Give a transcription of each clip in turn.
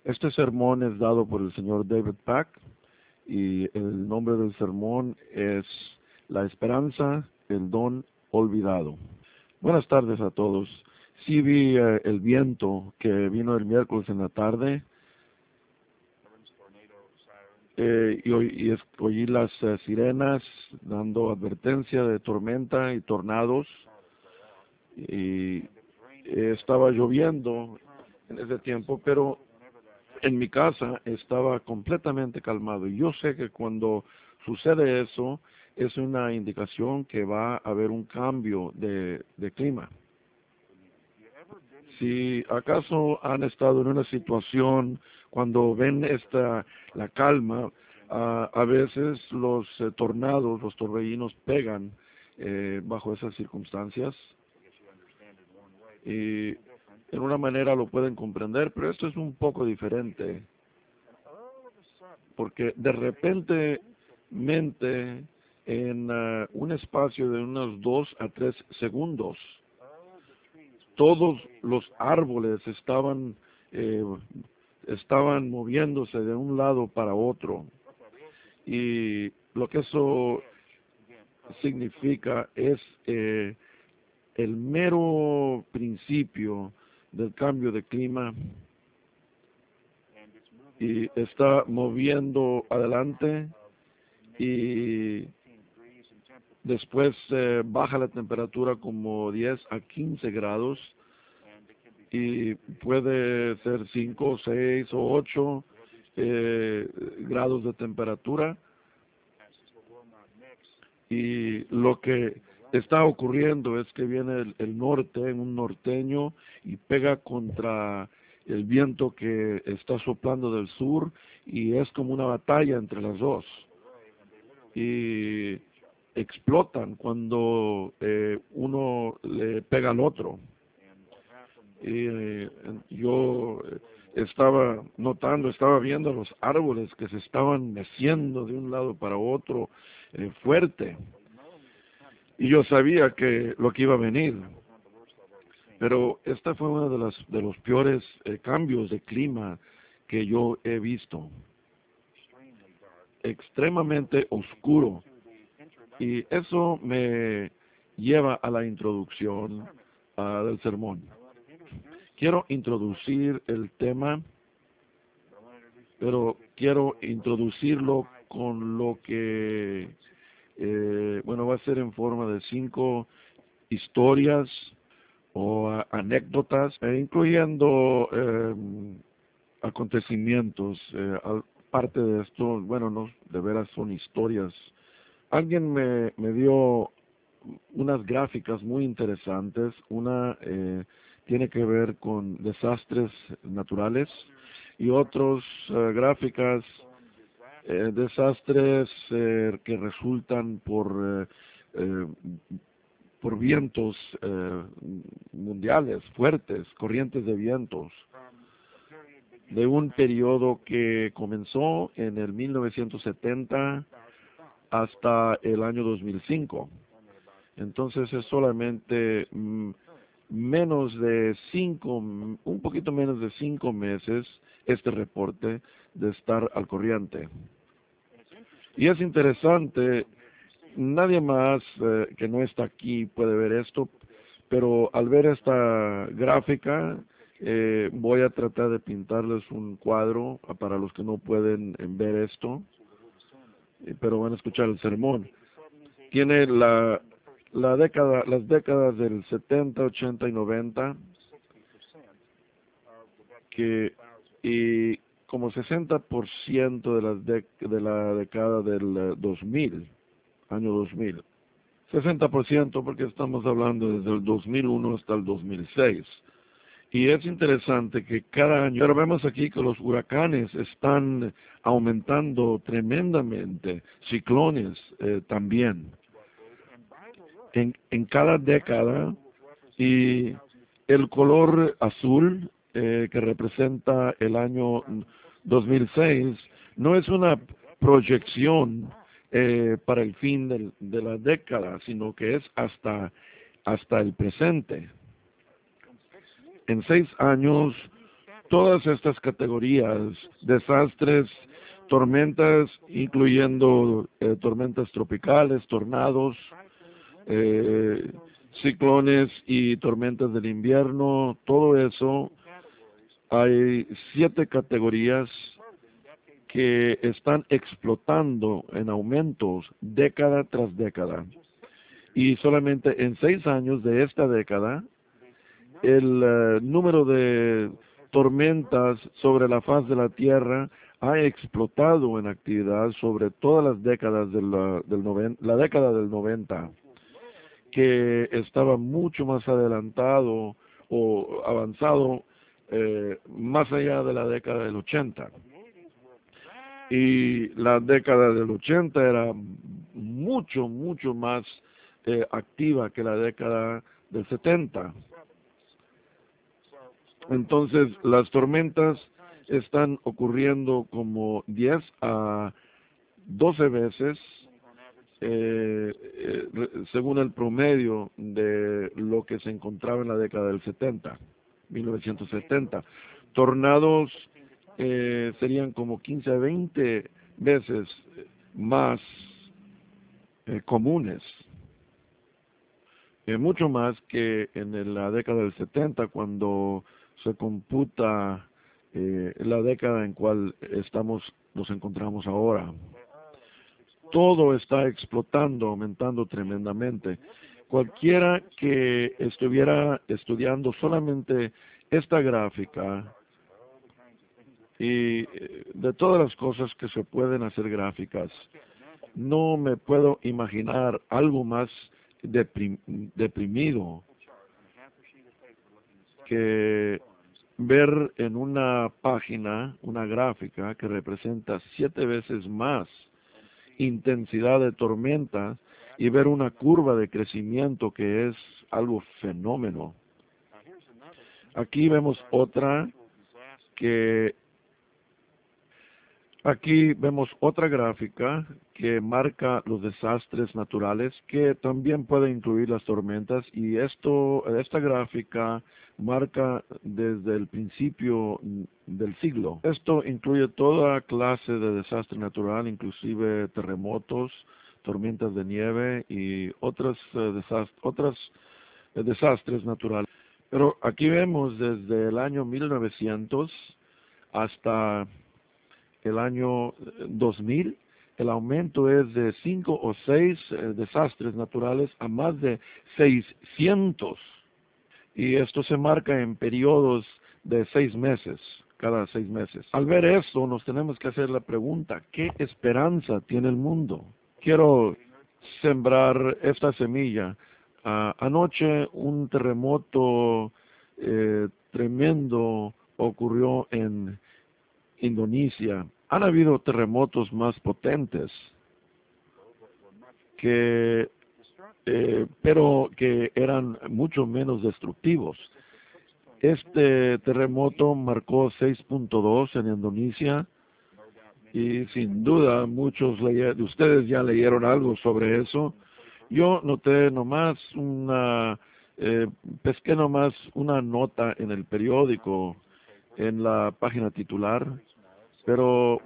Este sermón es dado por el señor David Pack y el nombre del sermón es La esperanza, el don olvidado. Buenas tardes a todos. Sí vi el viento que vino el miércoles en la tarde oí las sirenas dando advertencia de tormenta y tornados y estaba lloviendo en ese tiempo, pero en mi casa estaba completamente calmado. Y yo sé que cuando sucede eso, es una indicación que va a haber un cambio de clima. Si acaso han estado en una situación cuando ven la calma, a veces los tornados, los torbellinos pegan bajo esas circunstancias y en una manera lo pueden comprender, pero esto es un poco diferente, porque de repente en un espacio de unos 2 a 3 segundos, todos los árboles eh, estaban moviéndose de un lado para otro. Y lo que eso significa es el mero principio del cambio de clima y está moviendo adelante y después baja la temperatura como 10 a 15 grados y puede ser 5, 6 o 8 grados de temperatura. Y lo que está ocurriendo es que viene el norte, un norteño, y pega contra el viento que está soplando del sur, y es como una batalla entre las dos. Y explotan cuando uno le pega al otro. Y yo estaba viendo los árboles que se estaban meciendo de un lado para otro fuerte. Y yo sabía que lo que iba a venir. Pero esta fue uno de los peores cambios de clima que yo he visto. Extremadamente oscuro. Y eso me lleva a la introducción del sermón. Quiero introducir el tema, pero quiero introducirlo con lo que, va a ser en forma de 5 historias o anécdotas, incluyendo acontecimientos. Parte de esto, no, de veras son historias. Alguien me dio unas gráficas muy interesantes. Una tiene que ver con desastres naturales y otros gráficas, desastres que resultan por vientos mundiales fuertes, corrientes de vientos, de un periodo que comenzó en el 1970 hasta el año 2005. Entonces es solamente un poquito menos de 5 meses este reporte de estar al corriente. Y es interesante, nadie más que no está aquí puede ver esto, pero al ver esta gráfica voy a tratar de pintarles un cuadro para los que no pueden ver esto, pero van a escuchar el sermón. Tiene las décadas del 70, 80 y 90, y como 60% de la década del 2000, año 2000. 60% porque estamos hablando desde el 2001 hasta el 2006. Y es interesante que cada año, pero vemos aquí que los huracanes están aumentando tremendamente, ciclones también, en cada década, y el color azul que representa el año 2006 no es una proyección para el fin de la década, sino que es hasta el presente. En 6 años Todas estas categorías, desastres, tormentas, incluyendo tormentas tropicales, tornados, eh, ciclones y tormentas del invierno, todo eso, hay 7 categorías que están explotando en aumentos década tras década. Y solamente en 6 años de esta década, el número de tormentas sobre la faz de la Tierra ha explotado en actividad sobre todas las décadas la década del 90, que estaba mucho más adelantado o avanzado más allá de la década del 80. Y la década del 80 era mucho más activa que la década del 70. Entonces, las tormentas están ocurriendo como 10 a 12 veces, según el promedio de lo que se encontraba en la década del 1970. Tornados serían como 15 a 20 veces más comunes, mucho más que en la década del 70, cuando se computa la década en cual nos encontramos ahora. Todo está explotando, aumentando tremendamente. Cualquiera que estuviera estudiando solamente esta gráfica y de todas las cosas que se pueden hacer gráficas, no me puedo imaginar algo más deprimido que ver en una página una gráfica que representa 7 veces más intensidad de tormenta y ver una curva de crecimiento que es algo fenómeno. Aquí vemos otra gráfica que marca los desastres naturales, que también puede incluir las tormentas, y esta gráfica marca desde el principio del siglo. Esto incluye toda clase de desastre natural, inclusive terremotos, tormentas de nieve y otros desastres naturales. Pero aquí vemos desde el año 1900 hasta el año 2000, el aumento es de 5 o 6 desastres naturales a más de 600. Y esto se marca en periodos de 6 meses, cada 6 meses. Al ver esto, nos tenemos que hacer la pregunta, ¿qué esperanza tiene el mundo? Quiero sembrar esta semilla. Anoche un terremoto tremendo ocurrió en Indonesia. Han habido terremotos más potentes pero que eran mucho menos destructivos. Este terremoto marcó 6.2 en Indonesia y sin duda muchos de ustedes ya leyeron algo sobre eso. Yo noté pesqué nomás una nota en el periódico, en la página titular, pero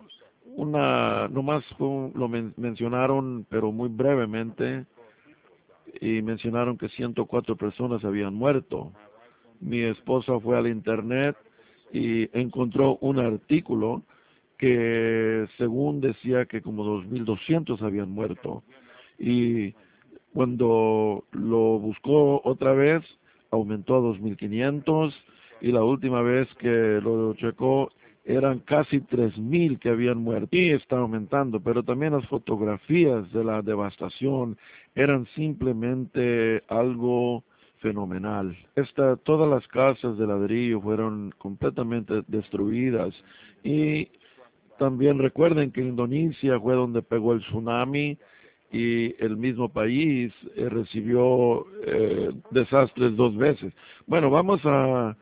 mencionaron, pero muy brevemente, y mencionaron que 104 personas habían muerto. Mi esposa fue al internet y encontró un artículo que según decía que como 2.200 habían muerto. Y cuando lo buscó otra vez, aumentó a 2.500, y la última vez que lo checó eran casi 3.000 que habían muerto. Y está aumentando, pero también las fotografías de la devastación eran simplemente algo fenomenal. Todas las casas de ladrillo fueron completamente destruidas. Y también recuerden que Indonesia fue donde pegó el tsunami, y el mismo país recibió desastres 2 veces. Bueno, vamos a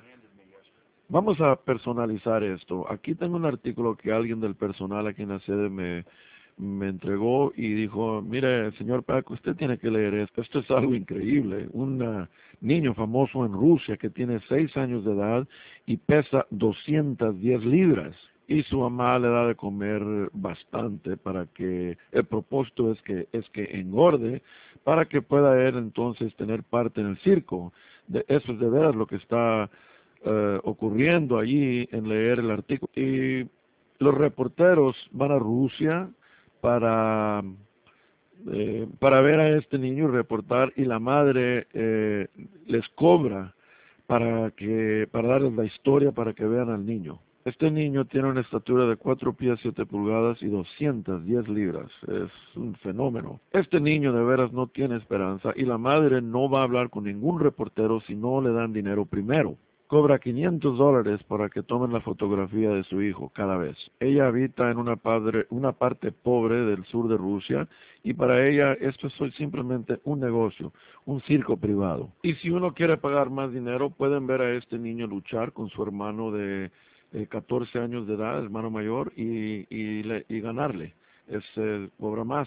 personalizar esto. Aquí tengo un artículo que alguien del personal aquí en la sede me me entregó y dijo, mire, señor Paco, usted tiene que leer esto. Esto es algo increíble. Un niño famoso en Rusia que tiene 6 años de edad y pesa 210 libras. Y su mamá le da de comer bastante para que, el propósito es que engorde, para que pueda él entonces tener parte en el circo. Eso es de veras lo que está ocurriendo allí en leer el artículo. Y los reporteros van a Rusia para, para ver a este niño y reportar, y la madre les cobra para darles la historia para que vean al niño. Este niño tiene una estatura de 4 pies 7 pulgadas y 210 libras. Es un fenómeno. Este niño de veras no tiene esperanza y la madre no va a hablar con ningún reportero si no le dan dinero primero. Cobra $500 para que tomen la fotografía de su hijo cada vez. Ella habita en una parte pobre del sur de Rusia y para ella esto es simplemente un negocio, un circo privado. Y si uno quiere pagar más dinero, pueden ver a este niño luchar con su hermano de 14 años de edad, hermano mayor, y ganarle. Cobra más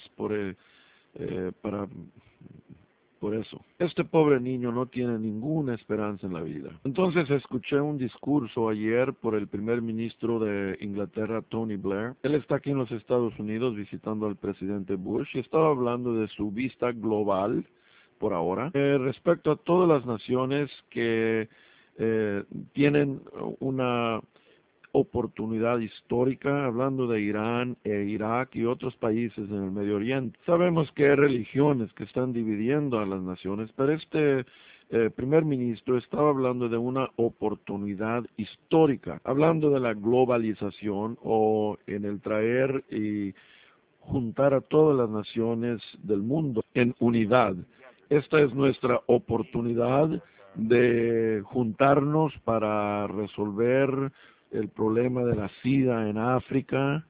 para por eso. Este pobre niño no tiene ninguna esperanza en la vida. Entonces escuché un discurso ayer por el primer ministro de Inglaterra, Tony Blair. Él está aquí en los Estados Unidos visitando al presidente Bush y estaba hablando de su vista global por ahora, respecto a todas las naciones que tienen una oportunidad histórica, hablando de Irán e Irak y otros países en el Medio Oriente. Sabemos que hay religiones que están dividiendo a las naciones, pero este primer ministro estaba hablando de una oportunidad histórica, hablando de la globalización o en el traer y juntar a todas las naciones del mundo en unidad. Esta es nuestra oportunidad de juntarnos para resolver el problema de la SIDA en África,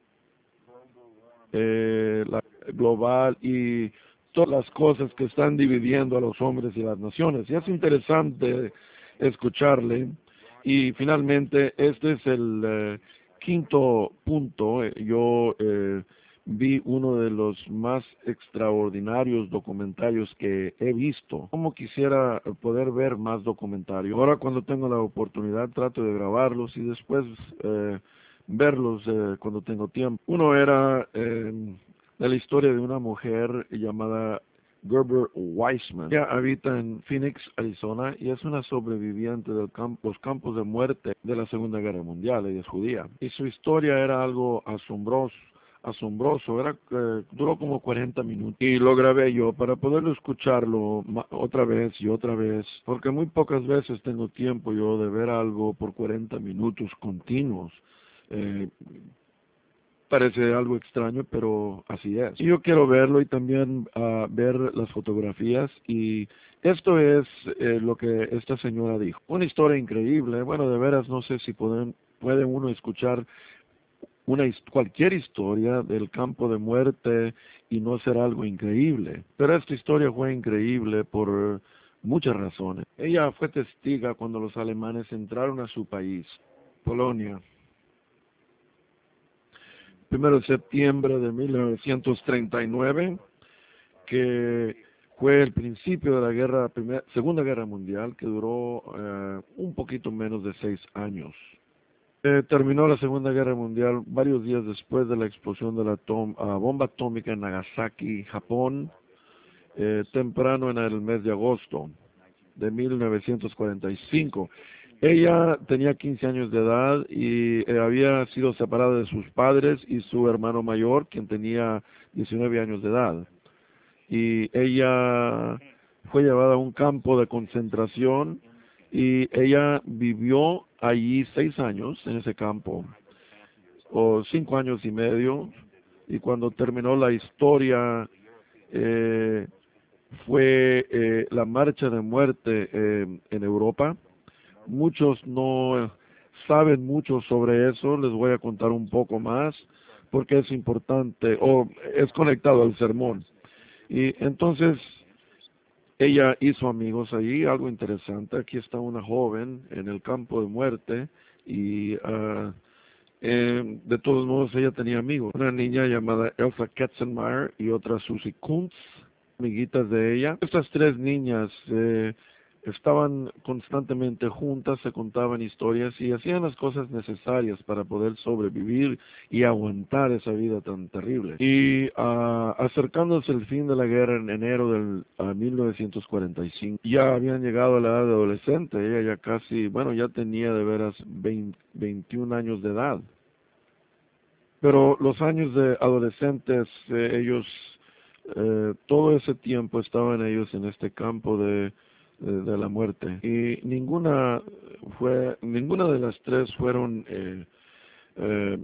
la global y todas las cosas que están dividiendo a los hombres y las naciones. Y es interesante escucharle. Y finalmente, este es el quinto punto. Yo vi uno de los más extraordinarios documentarios que he visto. Como quisiera poder ver más documentarios. Ahora cuando tengo la oportunidad trato de grabarlos y después verlos cuando tengo tiempo. Uno era de la historia de una mujer llamada Gerber Weissman. Ella habita en Phoenix, Arizona, y es una sobreviviente de los campos de muerte de la Segunda Guerra Mundial. Ella es judía. Y su historia era algo asombroso, duró como 40 minutos y lo grabé yo para poderlo escucharlo otra vez y otra vez, porque muy pocas veces tengo tiempo yo de ver algo por 40 minutos continuos. Eh, Parece algo extraño, pero así es. Y yo quiero verlo y también ver las fotografías, y esto es lo que esta señora dijo. Una historia increíble. Bueno, de veras no sé si puede uno escuchar cualquier historia del campo de muerte y no ser algo increíble. Pero esta historia fue increíble por muchas razones. Ella fue testiga cuando los alemanes entraron a su país, Polonia. 1 de septiembre de 1939, que fue el principio de la Segunda Guerra Mundial, que duró un poquito menos de 6 años. Terminó la Segunda Guerra Mundial varios días después de la explosión de la bomba atómica en Nagasaki, Japón, temprano en el mes de agosto de 1945. Ella tenía 15 años de edad y había sido separada de sus padres y su hermano mayor, quien tenía 19 años de edad. Y ella fue llevada a un campo de concentración y ella vivió allí 6 años en ese campo, o 5 años y medio, y cuando terminó la historia, eh, fue la marcha de muerte en Europa. Muchos no saben mucho sobre eso, les voy a contar un poco más porque es importante o es conectado al sermón. Y entonces ella hizo amigos allí, algo interesante. Aquí está una joven en el campo de muerte y De todos modos, ella tenía amigos. Una niña llamada Elsa Katzenmeier y otra Susie Kuntz, amiguitas de ella. Estas tres niñas estaban constantemente juntas, se contaban historias y hacían las cosas necesarias para poder sobrevivir y aguantar esa vida tan terrible. Y acercándose el fin de la guerra en enero del 1945, ya habían llegado a la edad de adolescente. Ella ya casi, bueno, ya tenía de veras 21 años de edad. Pero los años de adolescentes, ellos, todo ese tiempo estaban ellos en este campo de la muerte. Y ninguna de las tres fueron eh,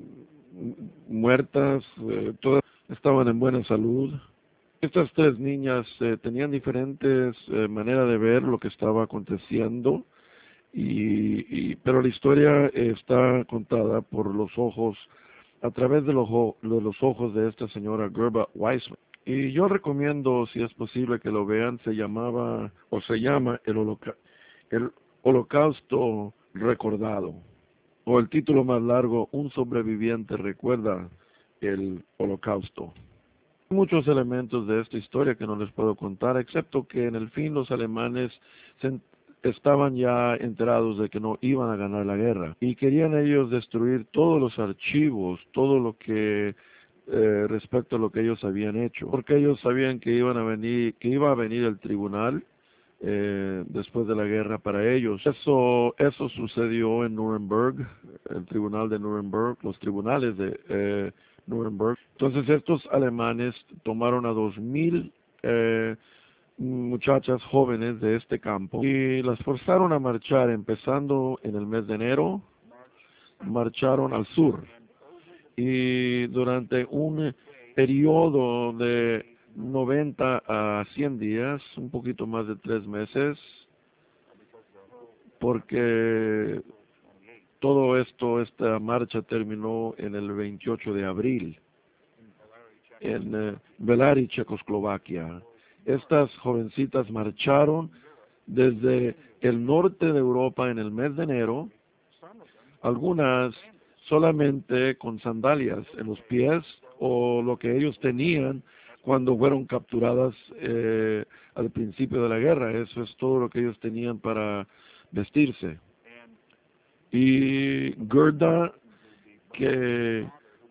muertas, todas estaban en buena salud. Estas tres niñas tenían diferentes maneras de ver lo que estaba aconteciendo, pero la historia está contada por los ojos, a través de los ojos de esta señora Gerda Weissman. Y yo recomiendo, si es posible, que lo vean. Se llamaba, o se llama, el Holocausto Recordado. O el título más largo, Un sobreviviente recuerda el Holocausto. Hay muchos elementos de esta historia que no les puedo contar, excepto que en el fin los alemanes estaban ya enterados de que no iban a ganar la guerra y querían ellos destruir todos los archivos, todo lo que respecto a lo que ellos habían hecho, porque ellos sabían que que iba a venir el tribunal después de la guerra para ellos. Eso sucedió en Nuremberg, el tribunal de Nuremberg, los tribunales de Nuremberg. Entonces estos alemanes tomaron a 2000 muchachas jóvenes de este campo y las forzaron a marchar, empezando en el mes de enero, marcharon al sur y durante un periodo de 90 a 100 días, un poquito más de 3 meses, porque esta marcha terminó en el 28 de abril en Bellary, Checoslovaquia. Estas jovencitas marcharon desde el norte de Europa en el mes de enero, algunas solamente con sandalias en los pies o lo que ellos tenían cuando fueron capturadas al principio de la guerra. Eso es todo lo que ellos tenían para vestirse. Y Gerda, que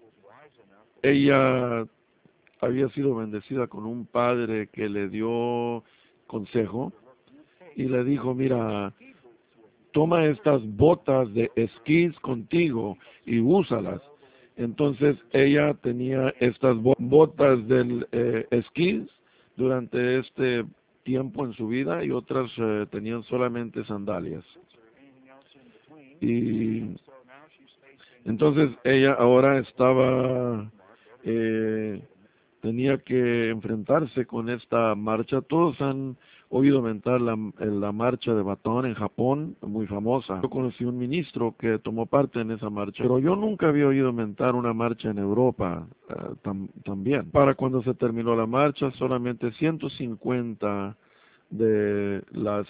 ella había sido bendecida con un padre que le dio consejo y le dijo, mira, toma estas botas de esquís contigo y úsalas. Entonces ella tenía estas botas del esquís durante este tiempo en su vida y otras tenían solamente sandalias. Y entonces ella ahora tenía que enfrentarse con esta marcha. Todos han oído mentar la marcha de Baton en Japón, muy famosa. Yo conocí un ministro que tomó parte en esa marcha, pero yo nunca había oído mentar una marcha en Europa también. Para cuando se terminó la marcha, solamente 150 de las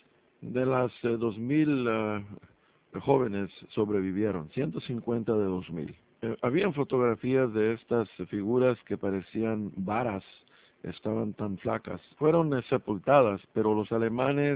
2000 jóvenes sobrevivieron, 150 de 2000. Habían fotografías de estas figuras que parecían varas, estaban tan flacas. Fueron sepultadas, pero los alemanes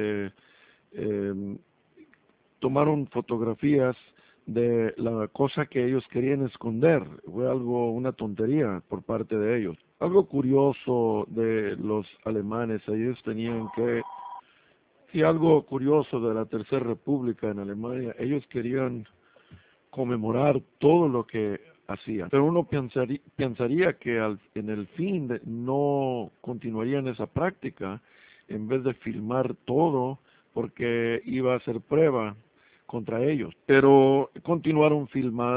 tomaron fotografías de la cosa que ellos querían esconder. Fue una tontería por parte de ellos. Algo curioso de los alemanes, ellos tenían y algo curioso de la Tercera República en Alemania, ellos querían conmemorar todo lo que hacían. Pero uno pensaría que en el fin no continuarían esa práctica en vez de filmar todo porque iba a ser prueba contra ellos. Pero continuaron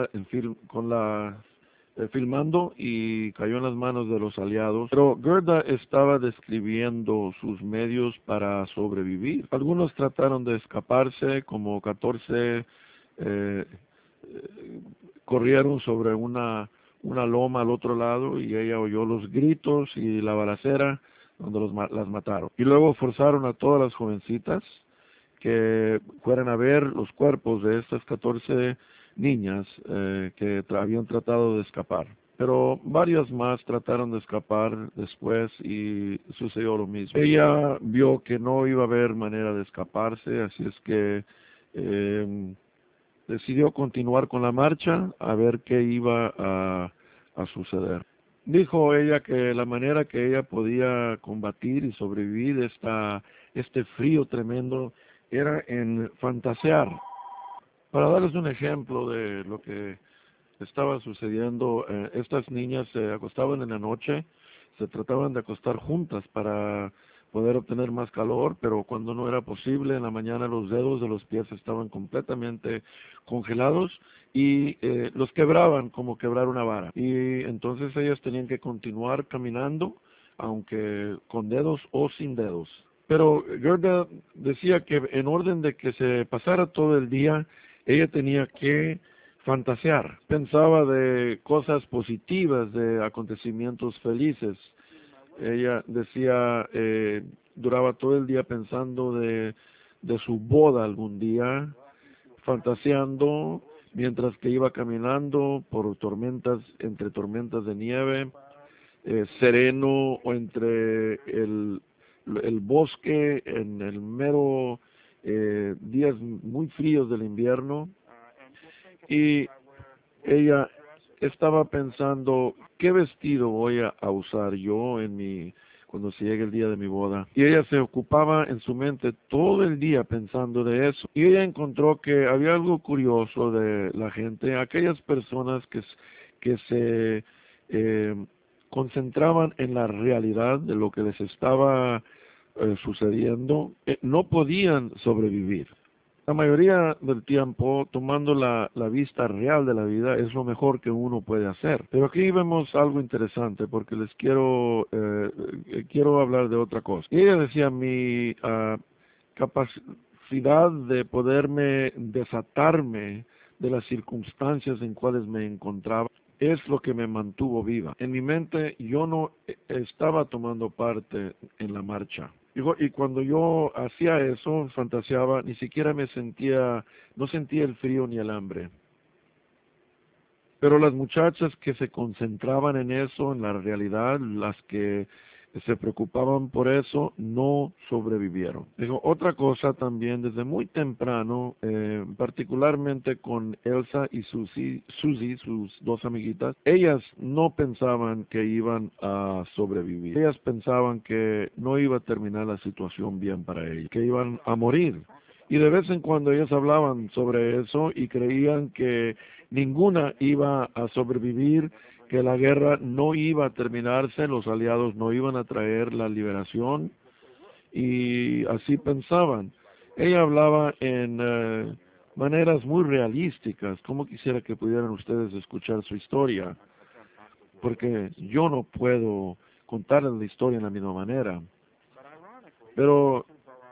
filmando y cayó en las manos de los aliados. Pero Gerda estaba describiendo sus medios para sobrevivir. Algunos trataron de escaparse, como 14 corrieron sobre una loma al otro lado y ella oyó los gritos y la balacera donde las mataron. Y luego forzaron a todas las jovencitas que fueran a ver los cuerpos de estas 14 niñas que habían tratado de escapar. Pero varias más trataron de escapar después y sucedió lo mismo. Ella vio que no iba a haber manera de escaparse, así es que decidió continuar con la marcha a ver qué iba a suceder. Dijo ella que la manera que ella podía combatir y sobrevivir este frío tremendo era en fantasear. Para darles un ejemplo de lo que estaba sucediendo, estas niñas se acostaban en la noche, se trataban de acostar juntas para poder obtener más calor, pero cuando no era posible, en la mañana los dedos de los pies estaban completamente congelados y los quebraban como quebrar una vara. Y entonces ellas tenían que continuar caminando, aunque con dedos o sin dedos. Pero Gerda decía que en orden de que se pasara todo el día, ella tenía que fantasear, pensaba de cosas positivas, de acontecimientos felices. Ella decía, duraba todo el día pensando de su boda algún día, fantaseando mientras que iba caminando por tormentas, entre tormentas de nieve, sereno o entre el bosque en el mero días muy fríos del invierno. Y ella estaba pensando, ¿qué vestido voy a usar yo cuando se llegue el día de mi boda? Y ella se ocupaba en su mente todo el día pensando de eso. Y ella encontró que había algo curioso de la gente, aquellas personas que se concentraban en la realidad de lo que les estaba sucediendo, no podían sobrevivir. La mayoría del tiempo, tomando la vista real de la vida, es lo mejor que uno puede hacer. Pero aquí vemos algo interesante, porque les quiero hablar de otra cosa. Y ella decía, mi capacidad de poderme desatarme de las circunstancias en cuales me encontraba, es lo que me mantuvo viva. En mi mente yo no estaba tomando parte en la marcha. Digo, y cuando yo hacía eso, fantaseaba, ni siquiera no sentía el frío ni el hambre. Pero las muchachas que se concentraban en eso, en la realidad, las que se preocupaban por eso, no sobrevivieron. Digo, otra cosa también, desde muy temprano, particularmente con Elsa y Susie, sus dos amiguitas, ellas no pensaban que iban a sobrevivir. Ellas pensaban que no iba a terminar la situación bien para ellas, que iban a morir. Y de vez en cuando ellas hablaban sobre eso y creían que ninguna iba a sobrevivir, que la guerra no iba a terminarse, los aliados no iban a traer la liberación, y así pensaban. Ella hablaba en maneras muy realísticas, como quisiera que pudieran ustedes escuchar su historia, porque yo no puedo contarles la historia en la misma manera. Pero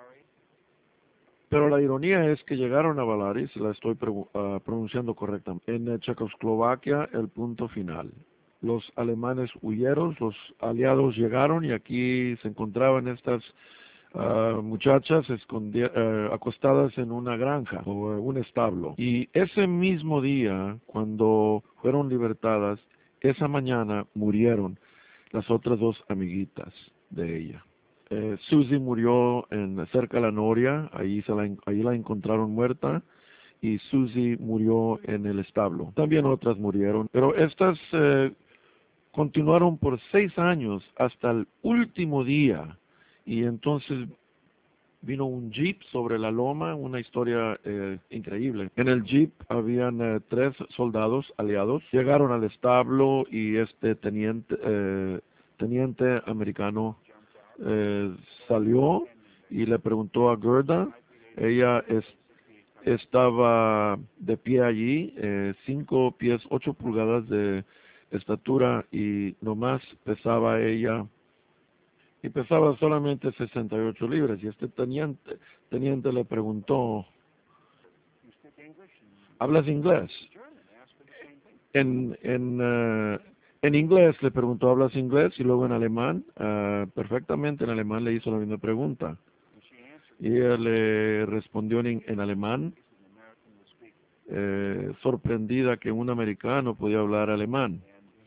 Pero la ironía es que llegaron a Valaris, la estoy pronunciando correctamente, en Checoslovaquia, el punto final. Los alemanes huyeron, los aliados llegaron y aquí se encontraban estas muchachas acostadas en una granja o un establo. Y ese mismo día, cuando fueron libertadas, esa mañana murieron las otras dos amiguitas de ella. Susie murió cerca de la Noria, ahí la encontraron muerta, y Susie murió en el establo. También otras murieron, pero estas continuaron por 6 años hasta el último día, y entonces vino un jeep sobre la loma, una historia increíble. En el jeep habían 3 soldados aliados, llegaron al establo y este teniente americano eh, salió y le preguntó a Gerda. Ella estaba de pie allí, 5 pies 8 pulgadas de estatura, y nomás pesaba ella, y pesaba solamente 68 libras. Y este teniente le preguntó, ¿hablas inglés? En inglés le preguntó, ¿hablas inglés? Y luego en alemán, perfectamente en alemán le hizo la misma pregunta. Y ella le respondió en alemán, sorprendida que un americano podía hablar alemán.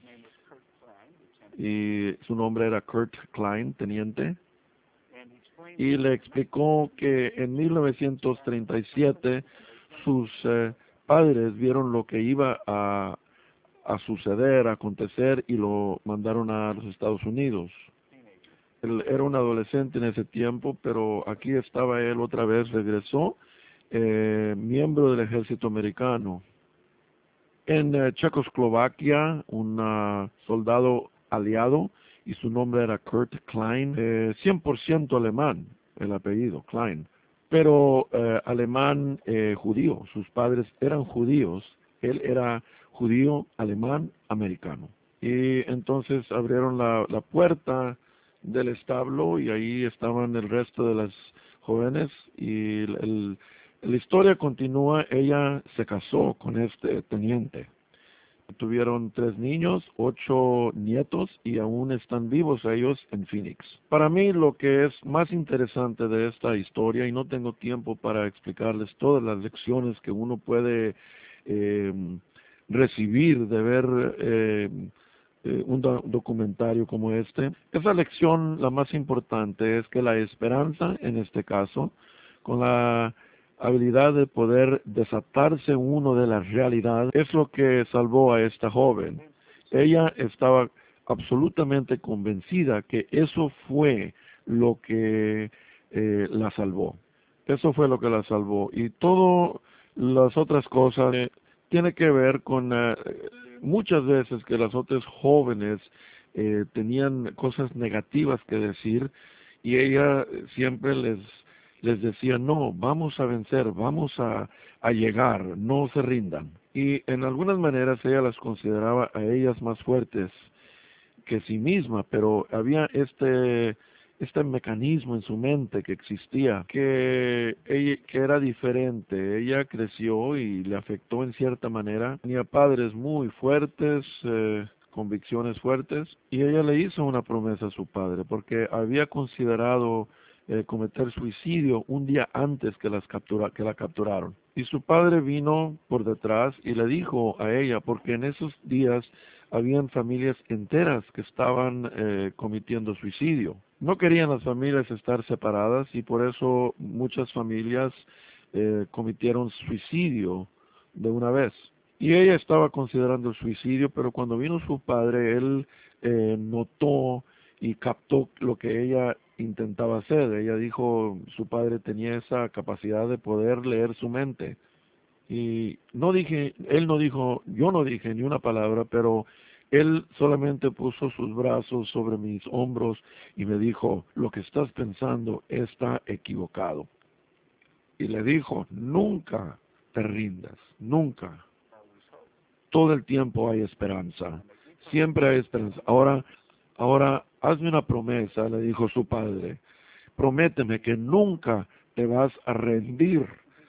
Y su nombre era Kurt Klein, teniente, y le explicó que en 1937 sus padres vieron lo que iba a suceder, a acontecer, y lo mandaron a los Estados Unidos. Él era un adolescente en ese tiempo, pero aquí estaba él otra vez, regresó, miembro del ejército americano. En Checoslovaquia, un soldado aliado, y su nombre era Kurt Klein, 100% alemán, el apellido, Klein, pero alemán judío. Sus padres eran judíos, él era judío, alemán, americano. Y entonces abrieron la puerta del establo y ahí estaban el resto de las jóvenes y la historia continúa. Ella se casó con este teniente. Tuvieron 3 niños, 8 nietos y aún están vivos ellos en Phoenix. Para mí lo que es más interesante de esta historia, y no tengo tiempo para explicarles todas las lecciones que uno puede eh, recibir de ver un documentario como este, esa lección, la más importante, es que la esperanza, en este caso, con la habilidad de poder desatarse uno de la realidad, es lo que salvó a esta joven. Ella estaba absolutamente convencida que eso fue lo que la salvó. Eso fue lo que la salvó. Y todas las otras cosas tiene que ver con muchas veces que las otras jóvenes tenían cosas negativas que decir y ella siempre les decía, no, vamos a vencer, vamos a llegar, no se rindan. Y en algunas maneras ella las consideraba a ellas más fuertes que sí misma, pero había este mecanismo en su mente que existía, que era diferente. Ella creció y le afectó en cierta manera. Tenía padres muy fuertes, convicciones fuertes, y ella le hizo una promesa a su padre, porque había considerado cometer suicidio un día antes que la capturaron. Y su padre vino por detrás y le dijo a ella, porque en esos días habían familias enteras que estaban cometiendo suicidio. No querían las familias estar separadas y por eso muchas familias cometieron suicidio de una vez. Y ella estaba considerando el suicidio, pero cuando vino su padre, él notó y captó lo que ella intentaba hacer. Ella dijo, su padre tenía esa capacidad de poder leer su mente. Y él no dijo, yo no dije ni una palabra, pero él solamente puso sus brazos sobre mis hombros y me dijo, lo que estás pensando está equivocado. Y le dijo, nunca te rindas, nunca. Todo el tiempo hay esperanza, siempre hay esperanza. Ahora, hazme una promesa, le dijo su padre, prométeme que nunca te vas a rendir.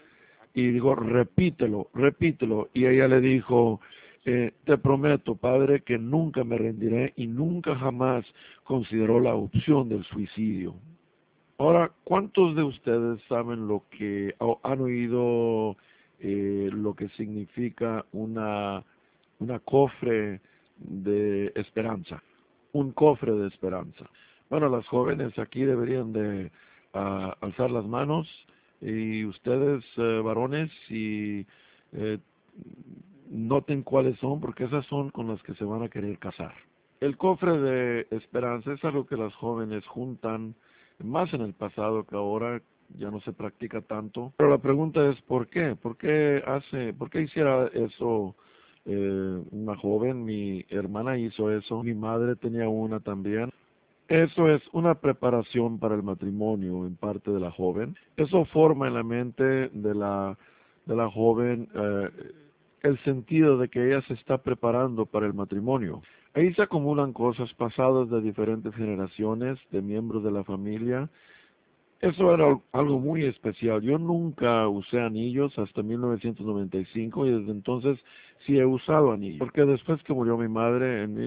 Y dijo, repítelo, repítelo. Y ella le dijo, te prometo, padre, que nunca me rendiré y nunca jamás consideró la opción del suicidio. Ahora, ¿cuántos de ustedes saben lo que o han oído lo que significa una cofre de esperanza? Un cofre de esperanza. Bueno, las jóvenes aquí deberían de alzar las manos y ustedes, varones, y eh, noten cuáles son, porque esas son con las que se van a querer casar. El cofre de esperanza es algo que las jóvenes juntan más en el pasado que ahora, ya no se practica tanto. Pero la pregunta es ¿por qué? ¿Por qué hiciera eso una joven? Mi hermana hizo eso, mi madre tenía una también. Eso es una preparación para el matrimonio en parte de la joven. Eso forma en la mente de la joven el sentido de que ella se está preparando para el matrimonio. Ahí se acumulan cosas pasadas de diferentes generaciones, de miembros de la familia. Eso era algo muy especial. Yo nunca usé anillos hasta 1995 y desde entonces sí he usado anillos. Porque después que murió mi madre en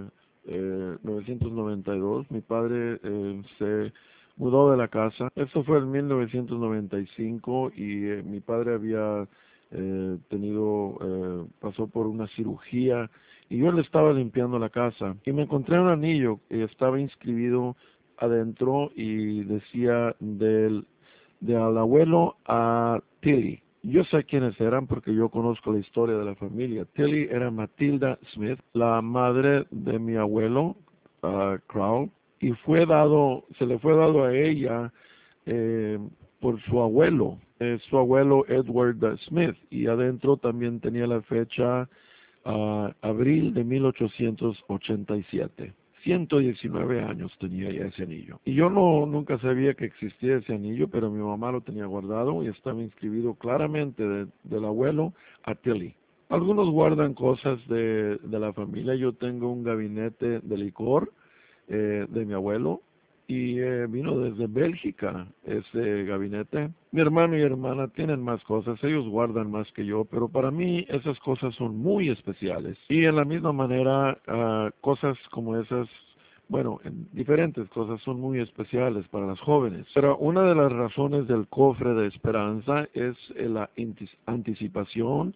1992, mi padre se mudó de la casa. Eso fue en 1995 y mi padre había pasó por una cirugía y yo le estaba limpiando la casa y me encontré un anillo que estaba inscribido adentro y decía del abuelo a Tilly. Yo sé quiénes eran porque yo conozco la historia de la familia. Tilly era Matilda Smith, la madre de mi abuelo, Crow, y se le fue dado a ella eh, por su abuelo Edward Smith, y adentro también tenía la fecha abril de 1887. 119 años tenía ya ese anillo. Y yo nunca sabía que existía ese anillo, pero mi mamá lo tenía guardado y estaba inscrito claramente del abuelo a Tilly. Algunos guardan cosas de la familia. Yo tengo un gabinete de licor de mi abuelo y vino desde Bélgica ese gabinete. Mi hermano y hermana tienen más cosas, ellos guardan más que yo, pero para mí esas cosas son muy especiales. Y en la misma manera, cosas como esas, bueno, diferentes cosas son muy especiales para las jóvenes. Pero una de las razones del cofre de esperanza es la anticipación,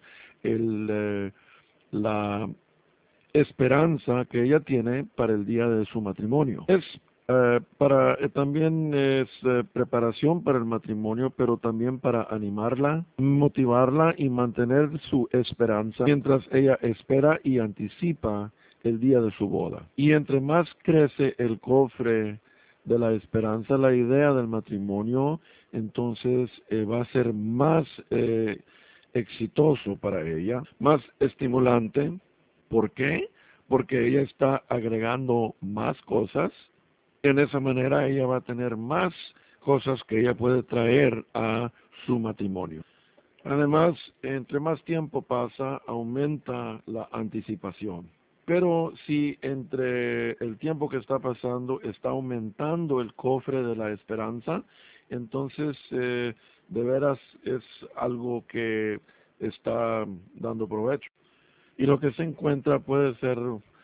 la esperanza que ella tiene para el día de su matrimonio. También es preparación para el matrimonio, pero también para animarla, motivarla y mantener su esperanza mientras ella espera y anticipa el día de su boda. Y entre más crece el cofre de la esperanza, la idea del matrimonio, entonces va a ser más exitoso para ella, más estimulante. ¿Por qué? Porque ella está agregando más cosas. En esa manera ella va a tener más cosas que ella puede traer a su matrimonio. Además, entre más tiempo pasa, aumenta la anticipación. Pero si entre el tiempo que está pasando está aumentando el cofre de la esperanza, entonces de veras es algo que está dando provecho. Y lo que se encuentra puede ser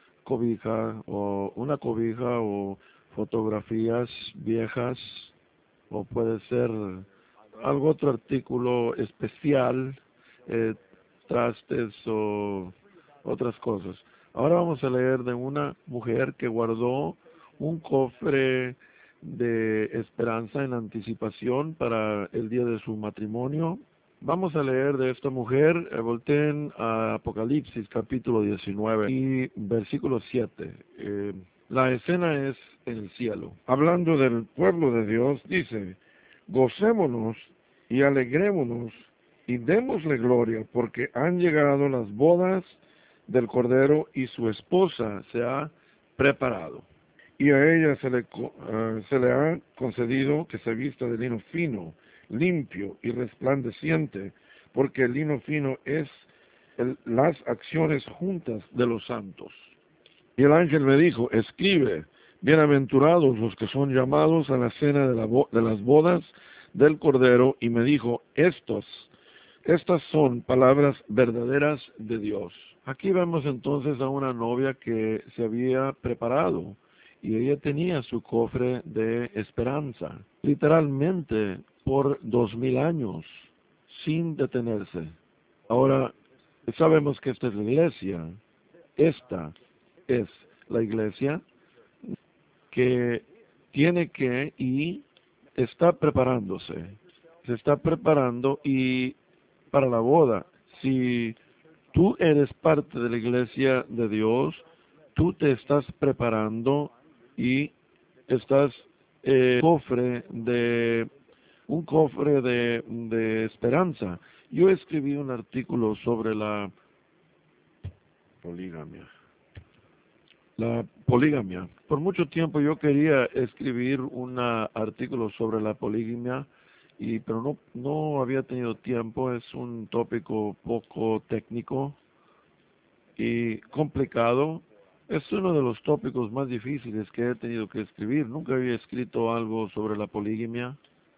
una cobija o fotografías viejas, o puede ser algún otro artículo especial, eh, trastes o otras cosas. Ahora vamos a leer de una mujer que guardó un cofre de esperanza en anticipación para el día de su matrimonio. Vamos a leer de esta mujer, volteen a Apocalipsis capítulo 19 y versículo 7. La escena es en el cielo. Hablando del pueblo de Dios, dice: gocémonos y alegrémonos y démosle gloria, porque han llegado las bodas del Cordero y su esposa se ha preparado. Y a ella se le ha concedido que se vista de lino fino, limpio y resplandeciente, porque el lino fino es las acciones juntas de los santos. Y el ángel me dijo: escribe, bienaventurados los que son llamados a la cena de las bodas del Cordero. Y me dijo: estas son palabras verdaderas de Dios. Aquí vemos entonces a una novia que se había preparado y ella tenía su cofre de esperanza, literalmente por 2000 años, sin detenerse. Ahora, sabemos que esta es la iglesia. Esta es la iglesia que tiene que y está preparándose. Se está preparando y para la boda. Si tú eres parte de la iglesia de Dios, tú te estás preparando y estás un cofre de esperanza. Yo escribí un artículo sobre la poligamia. La poligamia. Por mucho tiempo yo quería escribir un artículo sobre la poligamia, pero no había tenido tiempo. Es un tópico poco técnico y complicado. Es uno de los tópicos más difíciles que he tenido que escribir. Nunca había escrito algo sobre la poligamia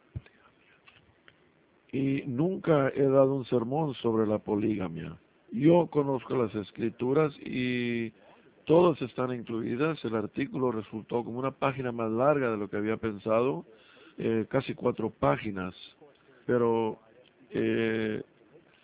y nunca he dado un sermón sobre la poligamia. Yo conozco las escrituras y todas están incluidas. El artículo resultó como una página más larga de lo que había pensado, casi 4 páginas, pero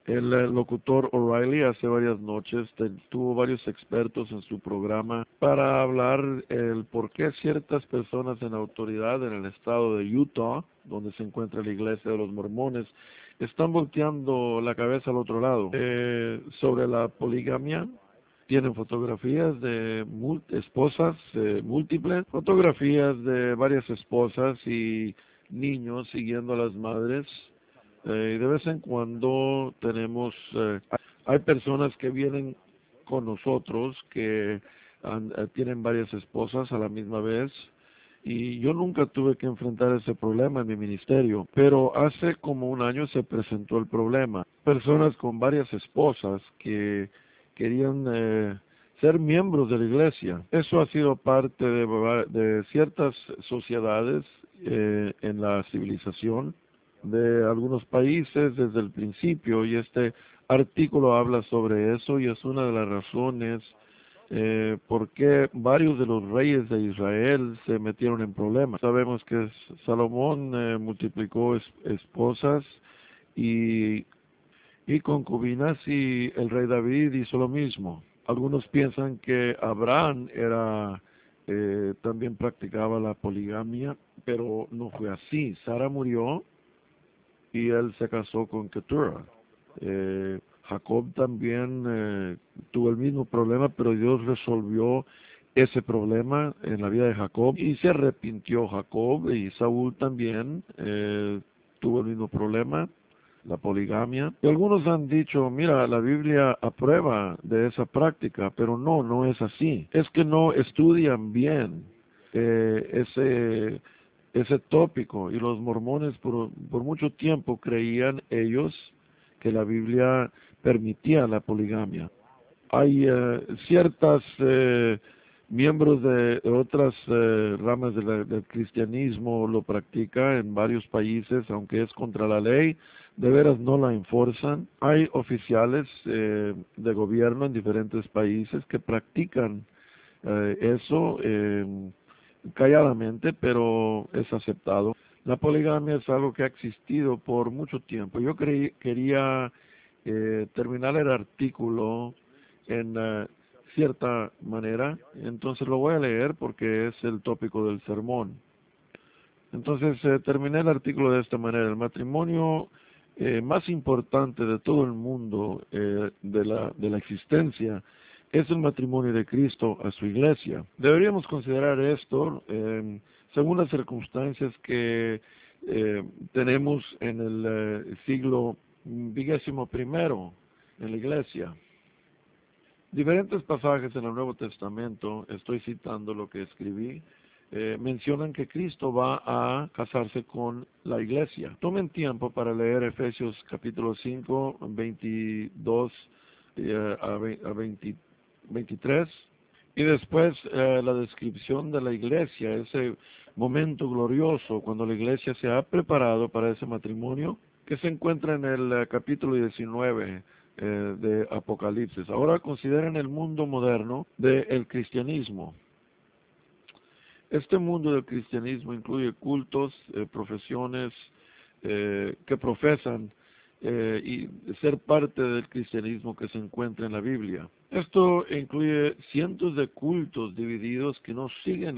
El locutor O'Reilly hace varias noches tuvo varios expertos en su programa para hablar el por qué ciertas personas en autoridad en el estado de Utah, donde se encuentra la iglesia de los mormones, están volteando la cabeza al otro lado. Sobre la poligamia, tienen fotografías de esposas múltiples, fotografías de varias esposas y niños siguiendo a las madres. Y de vez en cuando hay personas que vienen con nosotros que tienen varias esposas a la misma vez. Y yo nunca tuve que enfrentar ese problema en mi ministerio, pero hace como un año se presentó el problema. Personas con varias esposas que querían ser miembros de la iglesia. Eso ha sido parte de ciertas sociedades en la civilización de algunos países desde el principio, y este artículo habla sobre eso, y es una de las razones por qué varios de los reyes de Israel se metieron en problemas. Sabemos que Salomón multiplicó esposas y, y concubinas, y el rey David hizo lo mismo. Algunos piensan que Abraham también practicaba la poligamia, pero no fue así. Sara murió y él se casó con Keturah. Jacob también tuvo el mismo problema, pero Dios resolvió ese problema en la vida de Jacob y se arrepintió Jacob, y Saúl también tuvo el mismo problema, la poligamia. Y algunos han dicho, mira, la Biblia aprueba de esa práctica, pero no es así. Es que no estudian bien ese tópico, y los mormones por mucho tiempo creían ellos que la Biblia permitía la poligamia. Hay ciertas miembros de otras ramas del cristianismo lo practican en varios países, aunque es contra la ley, de veras no la enforzan. Hay oficiales de gobierno en diferentes países que practican eso calladamente, pero es aceptado. La poligamia es algo que ha existido por mucho tiempo. Yo quería terminar el artículo en cierta manera, entonces lo voy a leer porque es el tópico del sermón. Entonces terminé el artículo de esta manera: el matrimonio más importante de todo el mundo, de la existencia, es el matrimonio de Cristo a su iglesia. Deberíamos considerar esto según las circunstancias que tenemos en el siglo XXI en la iglesia. Diferentes pasajes en el Nuevo Testamento, estoy citando lo que escribí, mencionan que Cristo va a casarse con la iglesia. Tomen tiempo para leer Efesios capítulo 5, 22 a 23, y después la descripción de la iglesia, ese momento glorioso cuando la iglesia se ha preparado para ese matrimonio, que se encuentra en el capítulo 19 de Apocalipsis. Ahora consideren el mundo moderno del cristianismo. Este mundo del cristianismo incluye cultos, profesiones que profesan y ser parte del cristianismo que se encuentra en la Biblia. Esto incluye cientos de cultos divididos que no siguen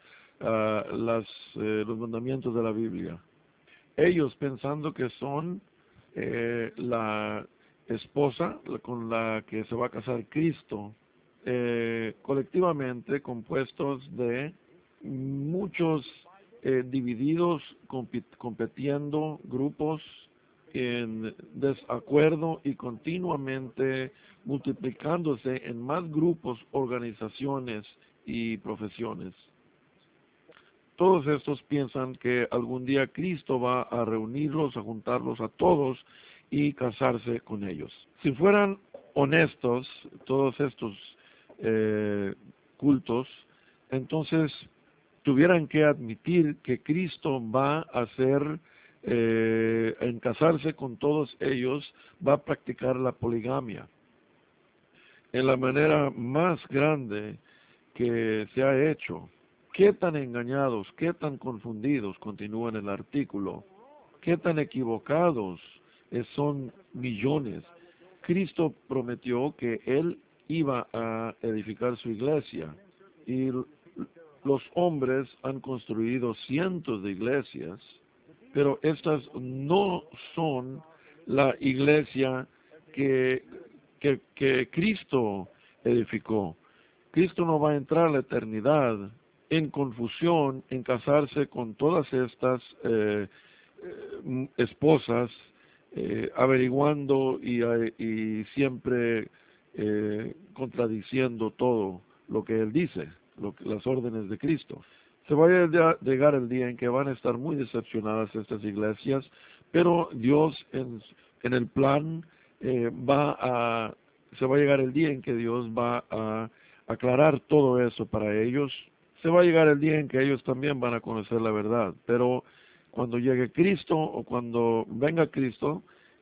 los mandamientos de la Biblia. Ellos, pensando que son la esposa con la que se va a casar Cristo, colectivamente compuestos de muchos divididos, compitiendo grupos en desacuerdo y continuamente multiplicándose en más grupos, organizaciones y profesiones. Todos estos piensan que algún día Cristo va a reunirlos, a juntarlos a todos y casarse con ellos. Si fueran honestos todos estos cultos, entonces tuvieran que admitir que Cristo va a hacer, en casarse con todos ellos, va a practicar la poligamia en la manera más grande que se ha hecho. ¿Qué tan engañados, qué tan confundidos, continúa en el artículo, qué tan equivocados son millones. Cristo prometió que Él iba a edificar su iglesia y los hombres han construido cientos de iglesias, pero estas no son la iglesia que Cristo edificó. Cristo no va a entrar a la eternidad en confusión, en casarse con todas estas esposas, averiguando y siempre contradiciendo todo lo que Él dice, las órdenes de Cristo. Se va a llegar el día en que van a estar muy decepcionadas estas iglesias, pero Dios en el plan se va a llegar el día en que Dios va a aclarar todo eso para ellos. Se va a llegar el día en que ellos también van a conocer la verdad, pero cuando llegue Cristo o cuando venga Cristo,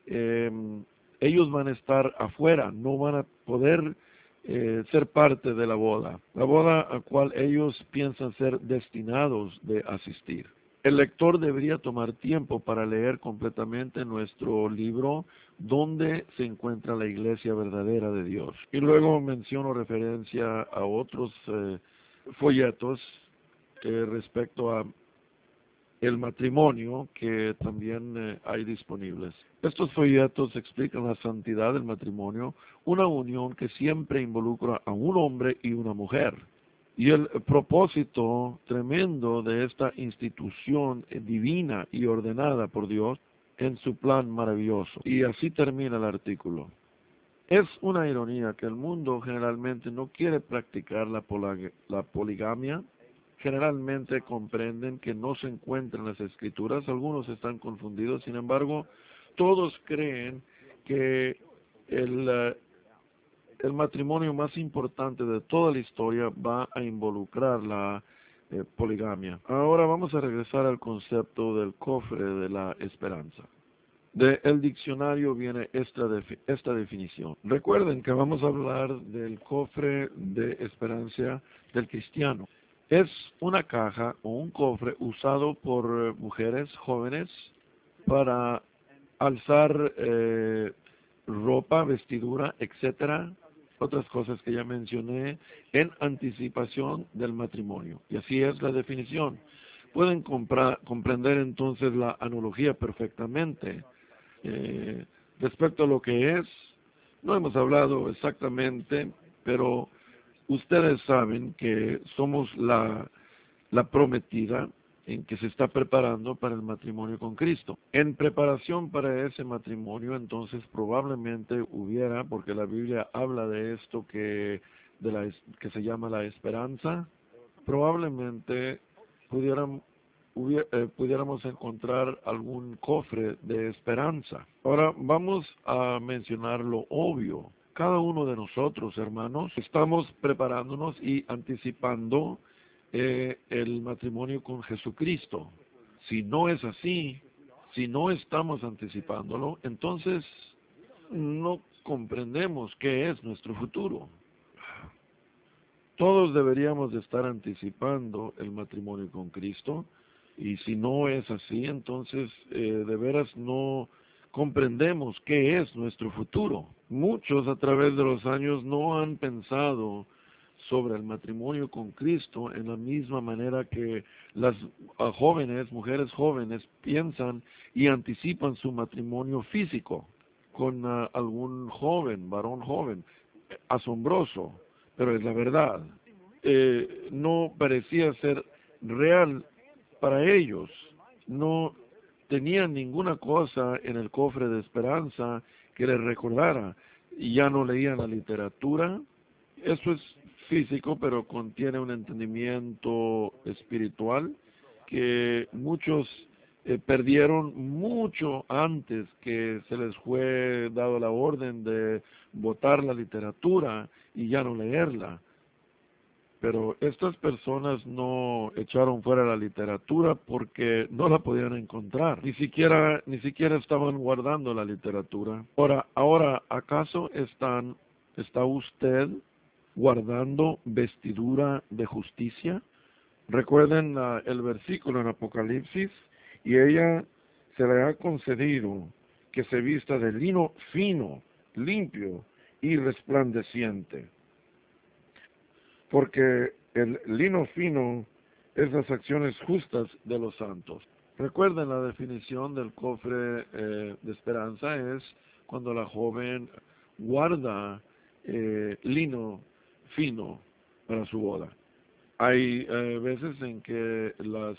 ellos van a estar afuera, no van a poder ser parte de la boda a cual ellos piensan ser destinados de asistir. El lector debería tomar tiempo para leer completamente nuestro libro donde se encuentra la iglesia verdadera de Dios. Y luego menciono referencia a otros folletos respecto a el matrimonio que también hay disponibles. Estos folletos explican la santidad del matrimonio, una unión que siempre involucra a un hombre y una mujer. Y el propósito tremendo de esta institución divina y ordenada por Dios en su plan maravilloso. Y así termina el artículo. Es una ironía que el mundo generalmente no quiere practicar la poligamia. Generalmente comprenden que no se encuentra en las escrituras, algunos están confundidos, sin embargo, todos creen que el matrimonio más importante de toda la historia va a involucrar la poligamia. Ahora vamos a regresar al concepto del cofre de la esperanza. Del diccionario viene esta definición. Recuerden que vamos a hablar del cofre de esperanza del cristiano. Es una caja o un cofre usado por mujeres jóvenes para alzar ropa, vestidura, etcétera, otras cosas que ya mencioné, en anticipación del matrimonio. Y así es la definición. Pueden comprender entonces la analogía perfectamente. Respecto a lo que es, no hemos hablado exactamente, pero ustedes saben que somos la prometida en que se está preparando para el matrimonio con Cristo. En preparación para ese matrimonio, entonces probablemente hubiera, porque la Biblia habla de esto que se llama la esperanza, probablemente pudiéramos encontrar algún cofre de esperanza. Ahora vamos a mencionar lo obvio. Cada uno de nosotros, hermanos, estamos preparándonos y anticipando el matrimonio con Jesucristo. Si no es así, si no estamos anticipándolo, entonces no comprendemos qué es nuestro futuro. Todos deberíamos de estar anticipando el matrimonio con Cristo, y si no es así, entonces de veras no comprendemos qué es nuestro futuro. Muchos a través de los años no han pensado sobre el matrimonio con Cristo en la misma manera que las mujeres jóvenes piensan y anticipan su matrimonio físico con algún varón joven, asombroso, pero es la verdad. No parecía ser real para ellos, no tenían ninguna cosa en el cofre de esperanza que les recordara, y ya no leían la literatura. Eso es físico, pero contiene un entendimiento espiritual que muchos perdieron mucho antes que se les fue dado la orden de botar la literatura y ya no leerla. Pero estas personas no echaron fuera la literatura porque no la podían encontrar. Ni siquiera estaban guardando la literatura. Ahora, ¿acaso está usted guardando vestidura de justicia? Recuerden el versículo en Apocalipsis, y ella se le ha concedido que se vista de lino fino, limpio y resplandeciente. Porque el lino fino es las acciones justas de los santos. Recuerden, la definición del cofre de esperanza es cuando la joven guarda lino fino para su boda. Hay veces en que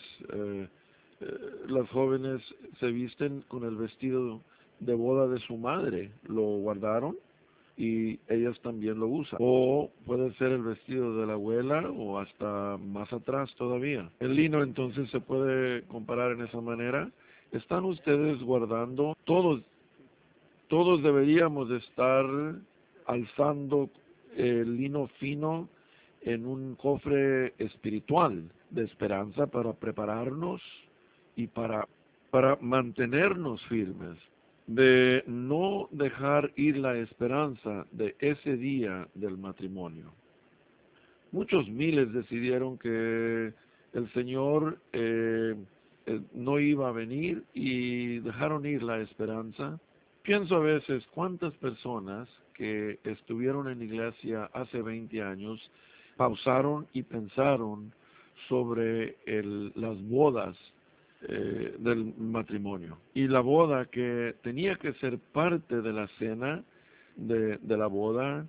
las jóvenes se visten con el vestido de boda de su madre, lo guardaron y ellas también lo usan. O puede ser el vestido de la abuela o hasta más atrás todavía. El lino entonces se puede comparar en esa manera. ¿Están ustedes guardando? Todos deberíamos de estar alzando el lino fino en un cofre espiritual de esperanza para prepararnos y para mantenernos firmes, de no dejar ir la esperanza de ese día del matrimonio. Muchos miles decidieron que el Señor no iba a venir y dejaron ir la esperanza. Pienso a veces cuántas personas que estuvieron en la iglesia hace 20 años pausaron y pensaron sobre las bodas del matrimonio. Y la boda que tenía que ser parte de la cena de la boda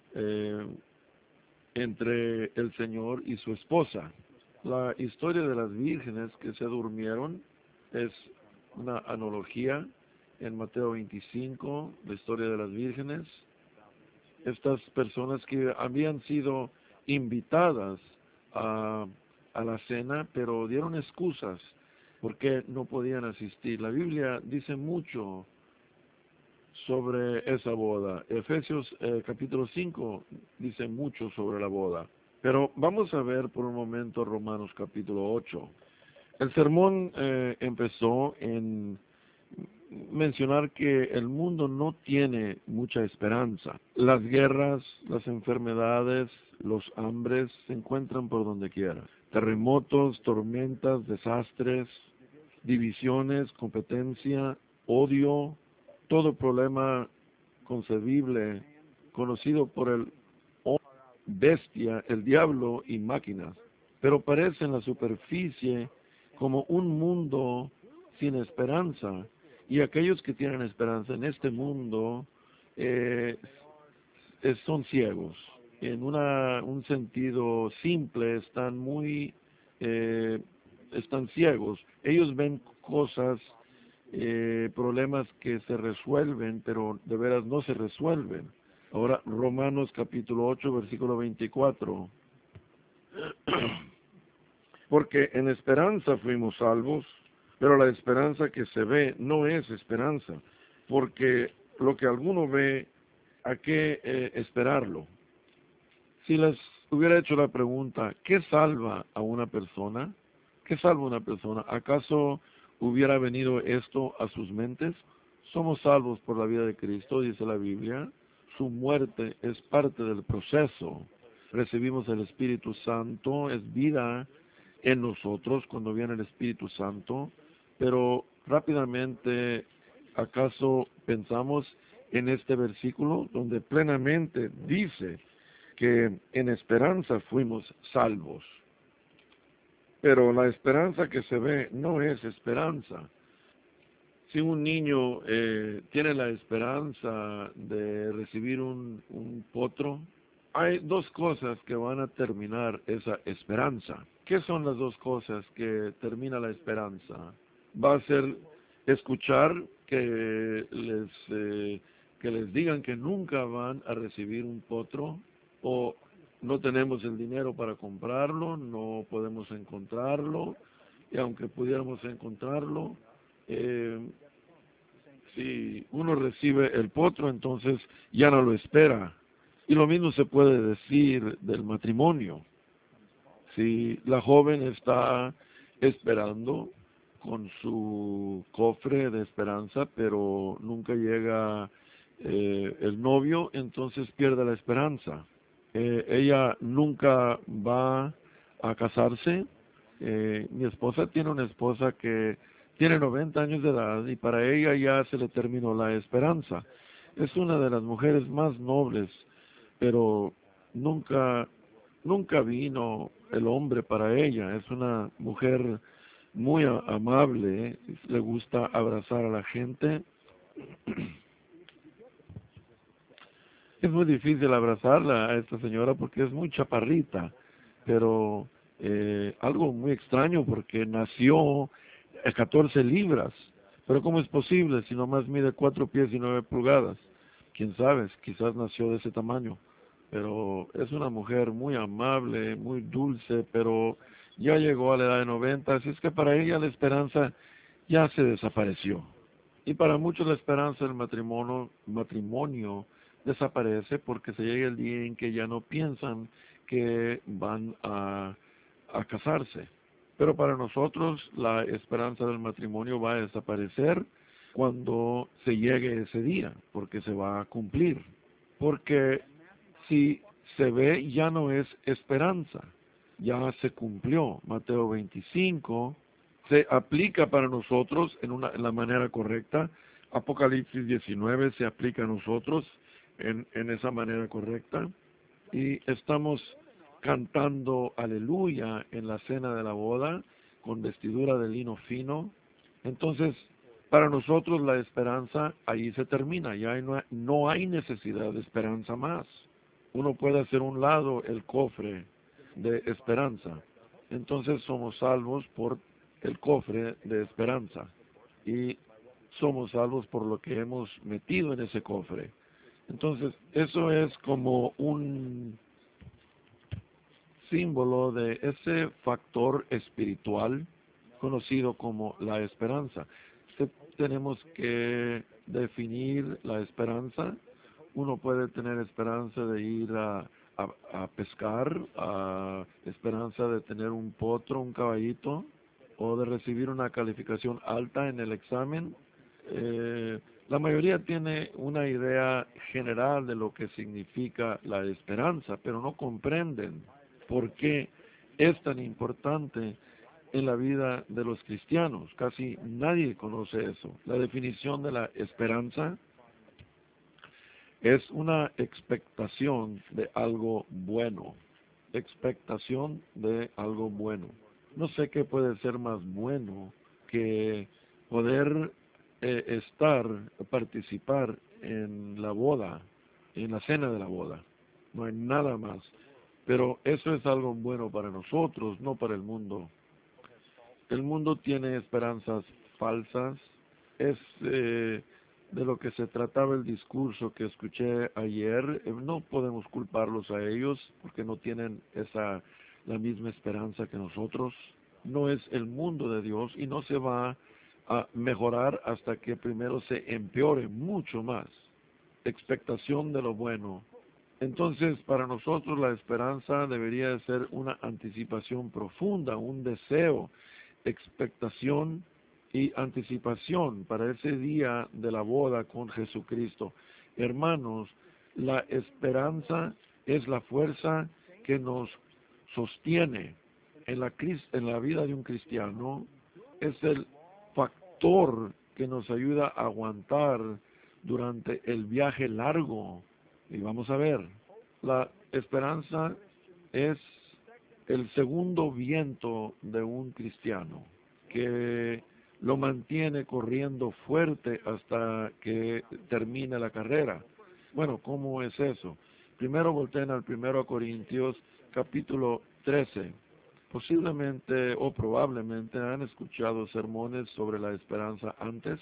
entre el Señor y su esposa. La historia de las vírgenes que se durmieron es una analogía en Mateo 25, la historia de las vírgenes. Estas personas que habían sido invitadas a la cena, pero dieron excusas porque no podían asistir. La Biblia dice mucho sobre esa boda. Efesios capítulo 5 dice mucho sobre la boda. Pero vamos a ver por un momento Romanos capítulo 8. El sermón empezó en mencionar que el mundo no tiene mucha esperanza. Las guerras, las enfermedades, los hambres se encuentran por donde quiera. Terremotos, tormentas, desastres, divisiones, competencia, odio, todo problema concebible conocido por el bestia, el diablo y máquinas, pero parece en la superficie como un mundo sin esperanza, y aquellos que tienen esperanza en este mundo son ciegos. En un sentido simple, están ciegos. Ellos ven cosas, problemas que se resuelven, pero de veras no se resuelven. Ahora, Romanos capítulo 8, versículo 24. Porque en esperanza fuimos salvos, pero la esperanza que se ve no es esperanza, porque lo que alguno ve, ¿a qué esperarlo? Si les hubiera hecho la pregunta, ¿qué salva a una persona? ¿Qué salva a una persona? ¿Acaso hubiera venido esto a sus mentes? Somos salvos por la vida de Cristo, dice la Biblia. Su muerte es parte del proceso. Recibimos el Espíritu Santo, es vida en nosotros cuando viene el Espíritu Santo, pero rápidamente, ¿acaso pensamos en este versículo donde plenamente dice que en esperanza fuimos salvos? Pero la esperanza que se ve no es esperanza. Si un niño tiene la esperanza de recibir un potro, hay dos cosas que van a terminar esa esperanza. ¿Qué son las dos cosas que termina la esperanza? Va a ser escuchar que les digan que nunca van a recibir un potro, o no tenemos el dinero para comprarlo, no podemos encontrarlo, y aunque pudiéramos encontrarlo, si uno recibe el potro, entonces ya no lo espera. Y lo mismo se puede decir del matrimonio. Si la joven está esperando con su cofre de esperanza, pero nunca llega el novio, entonces pierde la esperanza. Ella nunca va a casarse. Mi esposa tiene una esposa que Tiene 90 años de edad y para ella ya se le terminó la esperanza. Es una de las mujeres más nobles, pero nunca, nunca vino el hombre para ella. Es una mujer muy amable, ¿eh? Le gusta abrazar a la gente. Es muy difícil abrazarla a esta señora porque es muy chaparrita, pero algo muy extraño porque nació a 14 libras. Pero ¿cómo es posible si nomás mide 4 pies y 9 pulgadas? Quién sabe, quizás nació de ese tamaño. Pero es una mujer muy amable, muy dulce, pero ya llegó a la edad de 90, así es que para ella la esperanza ya se desapareció. Y para muchos la esperanza del matrimonio desaparece porque se llega el día en que ya no piensan que van a casarse. Pero para nosotros la esperanza del matrimonio va a desaparecer cuando se llegue ese día, porque se va a cumplir. Porque si se ve, ya no es esperanza, ya se cumplió. Mateo 25 se aplica para nosotros en la manera correcta. Apocalipsis 19 se aplica a nosotros en esa manera correcta. Y estamos cantando aleluya en la cena de la boda con vestidura de lino fino. Entonces, para nosotros la esperanza ahí se termina, ya no hay necesidad de esperanza más. Uno puede hacer un lado el cofre de esperanza. Entonces somos salvos por el cofre de esperanza y somos salvos por lo que hemos metido en ese cofre. Entonces, eso es como un símbolo de ese factor espiritual conocido como la esperanza. Tenemos que definir la esperanza. Uno puede tener esperanza de ir a pescar, esperanza de tener un potro, un caballito, o de recibir una calificación alta en el examen. La mayoría tiene una idea general de lo que significa la esperanza, pero no comprenden por qué es tan importante en la vida de los cristianos. Casi nadie conoce eso. La definición de la esperanza es una expectación de algo bueno. Expectación de algo bueno. No sé qué puede ser más bueno que poder participar en la boda, en la cena de la boda. No hay nada más. Pero eso es algo bueno para nosotros, no para el mundo. El mundo tiene esperanzas falsas. Es de lo que se trataba el discurso que escuché ayer. No podemos culparlos a ellos porque no tienen la misma esperanza que nosotros. No es el mundo de Dios y no se va a mejorar hasta que primero se empeore mucho más. Expectación de lo bueno. Entonces, para nosotros la esperanza debería de ser una anticipación profunda, un deseo, expectación y anticipación para ese día de la boda con Jesucristo. Hermanos, la esperanza es la fuerza que nos sostiene en la vida de un cristiano, es el factor que nos ayuda a aguantar durante el viaje largo. Y vamos a ver, la esperanza es el segundo viento de un cristiano que lo mantiene corriendo fuerte hasta que termine la carrera. Bueno, ¿cómo es eso? Primero volteen al 1 Corintios capítulo 13. Posiblemente o probablemente han escuchado sermones sobre la esperanza antes,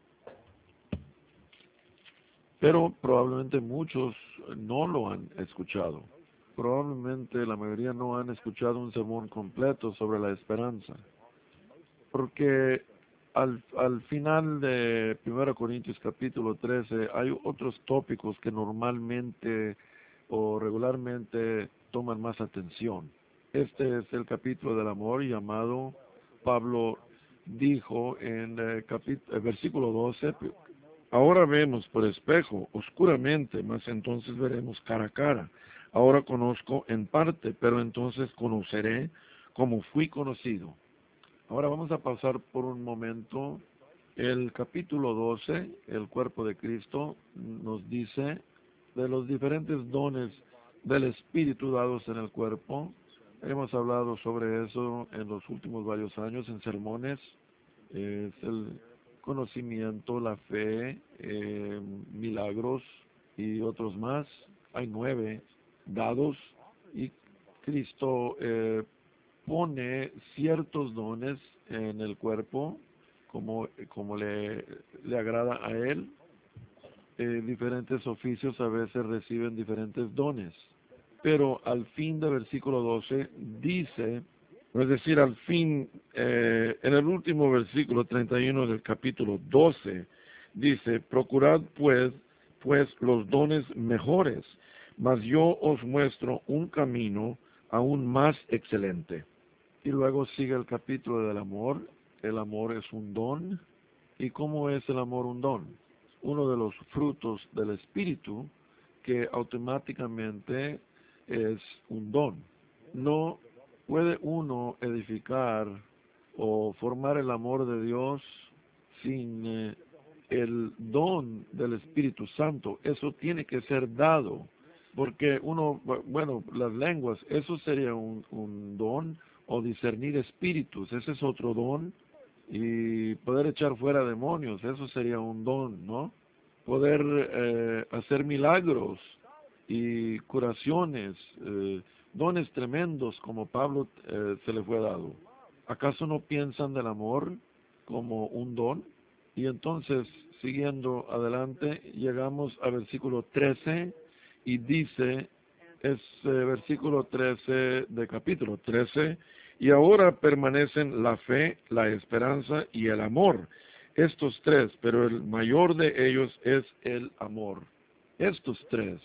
pero probablemente muchos no lo han escuchado. Probablemente la mayoría no han escuchado un sermón completo sobre la esperanza. Porque al final de 1 Corintios capítulo 13 hay otros tópicos que normalmente o regularmente toman más atención. Este es el capítulo del amor llamado, Pablo dijo en versículo 12, ahora vemos por espejo, oscuramente, mas entonces veremos cara a cara. Ahora conozco en parte, pero entonces conoceré como fui conocido. Ahora vamos a pasar por un momento. El capítulo 12, el cuerpo de Cristo, nos dice de los diferentes dones del Espíritu dados en el cuerpo. Hemos hablado sobre eso en los últimos varios años en sermones. Es el conocimiento, la fe, milagros y otros más. Hay 9 dados y Cristo pone ciertos dones en el cuerpo como le agrada a Él. Diferentes oficios a veces reciben diferentes dones. Pero al fin del versículo 12 dice, es decir, al fin, en el último versículo 31 del capítulo 12, dice, procurad pues los dones mejores, mas yo os muestro un camino aún más excelente. Y luego sigue el capítulo del amor. El amor es un don. ¿Y cómo es el amor un don? Uno de los frutos del Espíritu que automáticamente es un don. No puede uno edificar o formar el amor de Dios sin el don del Espíritu Santo. Eso tiene que ser dado, porque bueno, las lenguas, eso sería un don, o discernir espíritus, ese es otro don, y poder echar fuera demonios, eso sería un don, ¿no? Poder hacer milagros y curaciones, dones tremendos como Pablo se le fue dado. ¿Acaso no piensan del amor como un don? Y entonces, siguiendo adelante, llegamos al versículo 13 y dice, es versículo 13 de capítulo 13, y ahora permanecen la fe, la esperanza y el amor. Estos tres, pero el mayor de ellos es el amor. Estos tres,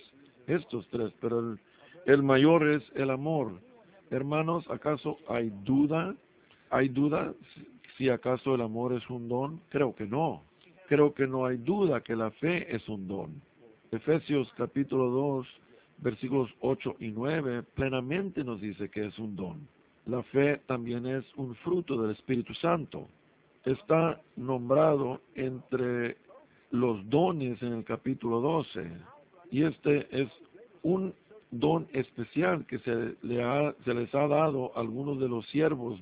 pero el mayor es el amor. Hermanos, ¿acaso hay duda? ¿Hay duda si acaso el amor es un don? Creo que no. Creo que no hay duda que la fe es un don. Efesios capítulo 2, versículos 8 y 9, plenamente nos dice que es un don. La fe también es un fruto del Espíritu Santo. Está nombrado entre los dones en el capítulo 12. Y este es un don especial que se les ha dado a algunos de los siervos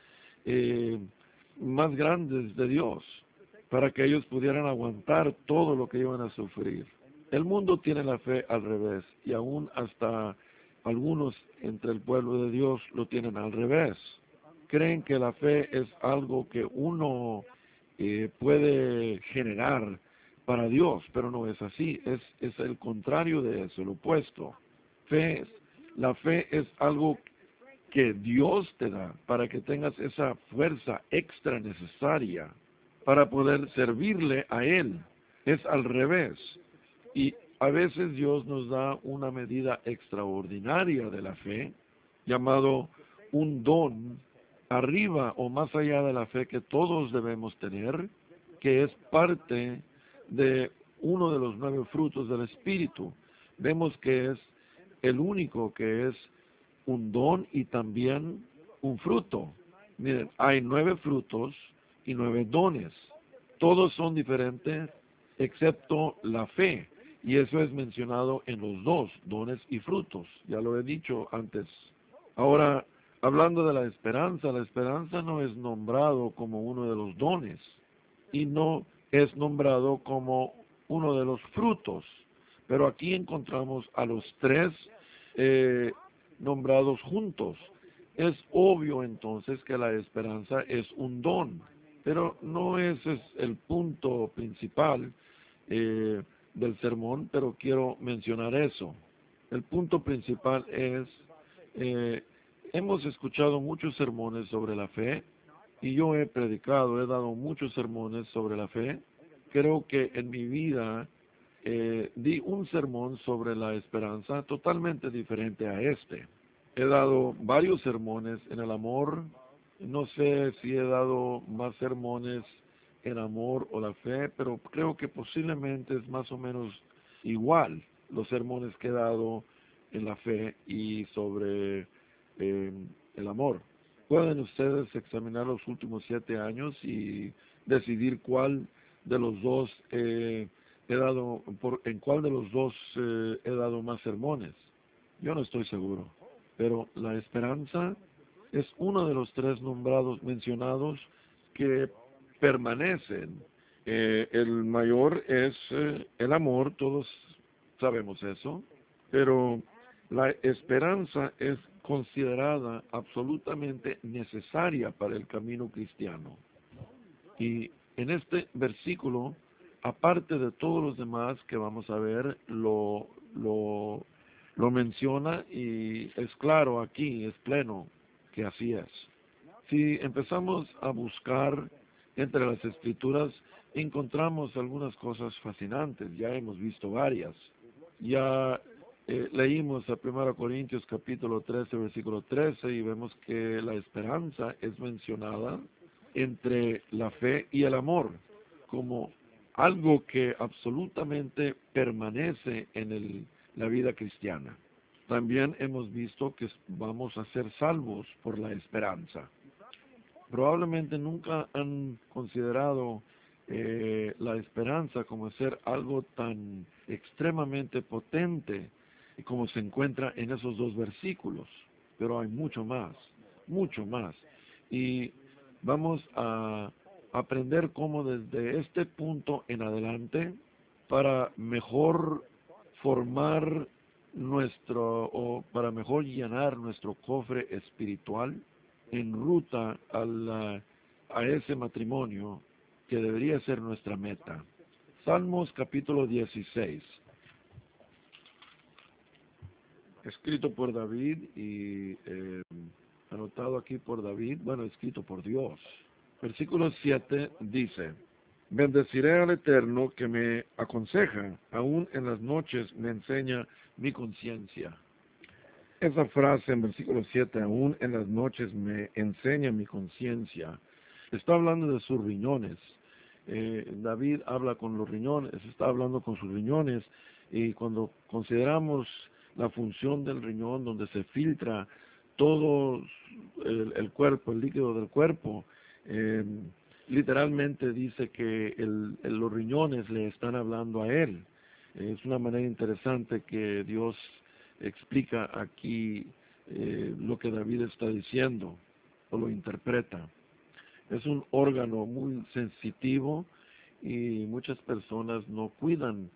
eh, más grandes de Dios, para que ellos pudieran aguantar todo lo que iban a sufrir. El mundo tiene la fe al revés, y aún hasta algunos entre el pueblo de Dios lo tienen al revés. Creen que la fe es algo que uno puede generar para Dios, pero no es así, es el contrario de eso, el opuesto. La fe es algo que Dios te da para que tengas esa fuerza extra necesaria para poder servirle a Él. Es al revés. Y a veces Dios nos da una medida extraordinaria de la fe, llamado un don, arriba o más allá de la fe que todos debemos tener, que es parte de uno de los 9 frutos del Espíritu. Vemos que es el único que es un don y también un fruto. Miren, hay 9 frutos y 9 dones. Todos son diferentes excepto la fe. Y eso es mencionado en los dos, dones y frutos. Ya lo he dicho antes. Ahora, hablando de la esperanza no es nombrado como uno de los dones y no es nombrado como uno de los frutos. Pero aquí encontramos a los tres nombrados juntos. Es obvio entonces que la esperanza es un don, pero no ese es el punto principal del sermón, pero quiero mencionar eso. El punto principal es, eh, hemos escuchado muchos sermones sobre la fe, y yo he predicado, he dado muchos sermones sobre la fe. Creo que en mi vida di un sermón sobre la esperanza totalmente diferente a este. He dado varios sermones en el amor. No sé si he dado más sermones en amor o la fe, pero creo que posiblemente es más o menos igual los sermones que he dado en la fe y sobre el amor. Pueden ustedes examinar los últimos 7 años y decidir cuál de los dos en cuál de los dos he dado más sermones. Yo no estoy seguro, pero la esperanza es uno de los tres nombrados mencionados que permanecen. El mayor es el amor, todos sabemos eso, pero la esperanza es considerada absolutamente necesaria para el camino cristiano. Y en este versículo, aparte de todos los demás que vamos a ver, lo menciona y es claro aquí, es pleno, que así es. Si empezamos a buscar entre las escrituras, encontramos algunas cosas fascinantes, ya hemos visto varias. Ya leímos a 1 Corintios capítulo 13, versículo 13, y vemos que la esperanza es mencionada entre la fe y el amor como algo que absolutamente permanece en la vida cristiana. También hemos visto que vamos a ser salvos por la esperanza. Probablemente nunca han considerado la esperanza como ser algo tan extremadamente potente como se encuentra en esos dos versículos, pero hay mucho más, mucho más. Y vamos a aprender cómo desde este punto en adelante, para mejor formar o para mejor llenar nuestro cofre espiritual, en ruta a ese matrimonio que debería ser nuestra meta. Salmos capítulo 16, escrito por David y anotado aquí por David, bueno, escrito por Dios. Versículo 7 dice: bendeciré al Eterno que me aconseja, aún en las noches me enseña mi conciencia. Esa frase en versículo 7, aún en las noches me enseña mi conciencia, está hablando de sus riñones. David habla con los riñones, está hablando con sus riñones, y cuando consideramos la función del riñón, donde se filtra todo el cuerpo, el líquido del cuerpo, literalmente dice que los riñones le están hablando a él. Es una manera interesante que Dios explica aquí lo que David está diciendo, o lo interpreta. Es un órgano muy sensitivo y muchas personas no cuidan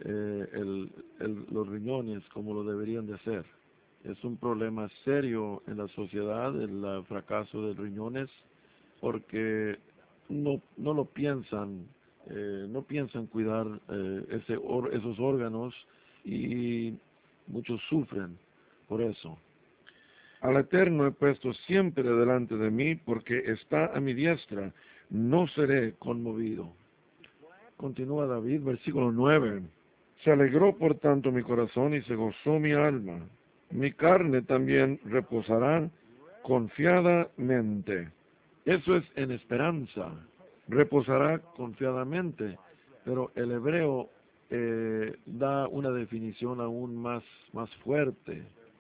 los riñones como lo deberían de hacer. Es un problema serio en la sociedad, el fracaso de riñones, porque no lo piensan, no piensan cuidar esos órganos, y muchos sufren por eso. Al Eterno he puesto siempre delante de mí, porque está a mi diestra, no seré conmovido. Continúa David, versículo 9. Se alegró por tanto mi corazón y se gozó mi alma. Mi carne también reposará confiadamente. Eso es en esperanza. Reposará confiadamente. Pero el hebreo da una definición aún más fuerte.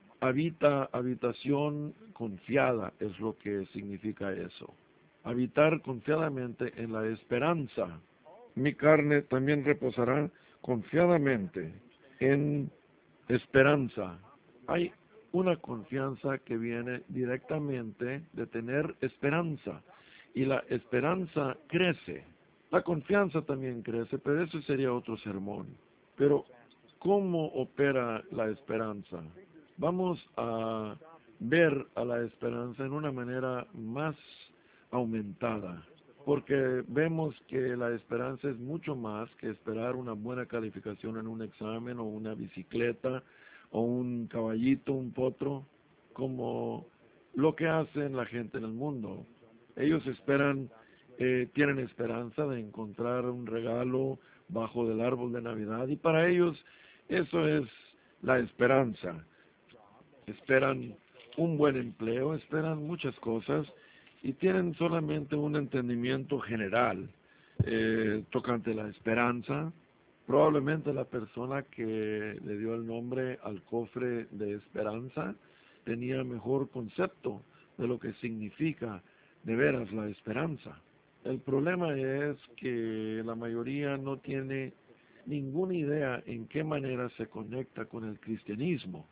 Habitación confiada es lo que significa eso. Habitar confiadamente en la esperanza. Mi carne también reposará confiadamente en esperanza. Hay una confianza que viene directamente de tener esperanza, y la esperanza crece. La confianza también crece, pero eso sería otro sermón. Pero, ¿cómo opera la esperanza? Vamos a ver a la esperanza en una manera más aumentada, porque vemos que la esperanza es mucho más que esperar una buena calificación en un examen, o una bicicleta, o un caballito, un potro, como lo que hacen la gente en el mundo. Ellos tienen esperanza de encontrar un regalo bajo del árbol de Navidad, y para ellos eso es la esperanza. Esperan un buen empleo, esperan muchas cosas, y tienen solamente un entendimiento general tocante la esperanza. Probablemente la persona que le dio el nombre al cofre de esperanza tenía mejor concepto de lo que significa de veras la esperanza. El problema es que la mayoría no tiene ninguna idea en qué manera se conecta con el cristianismo.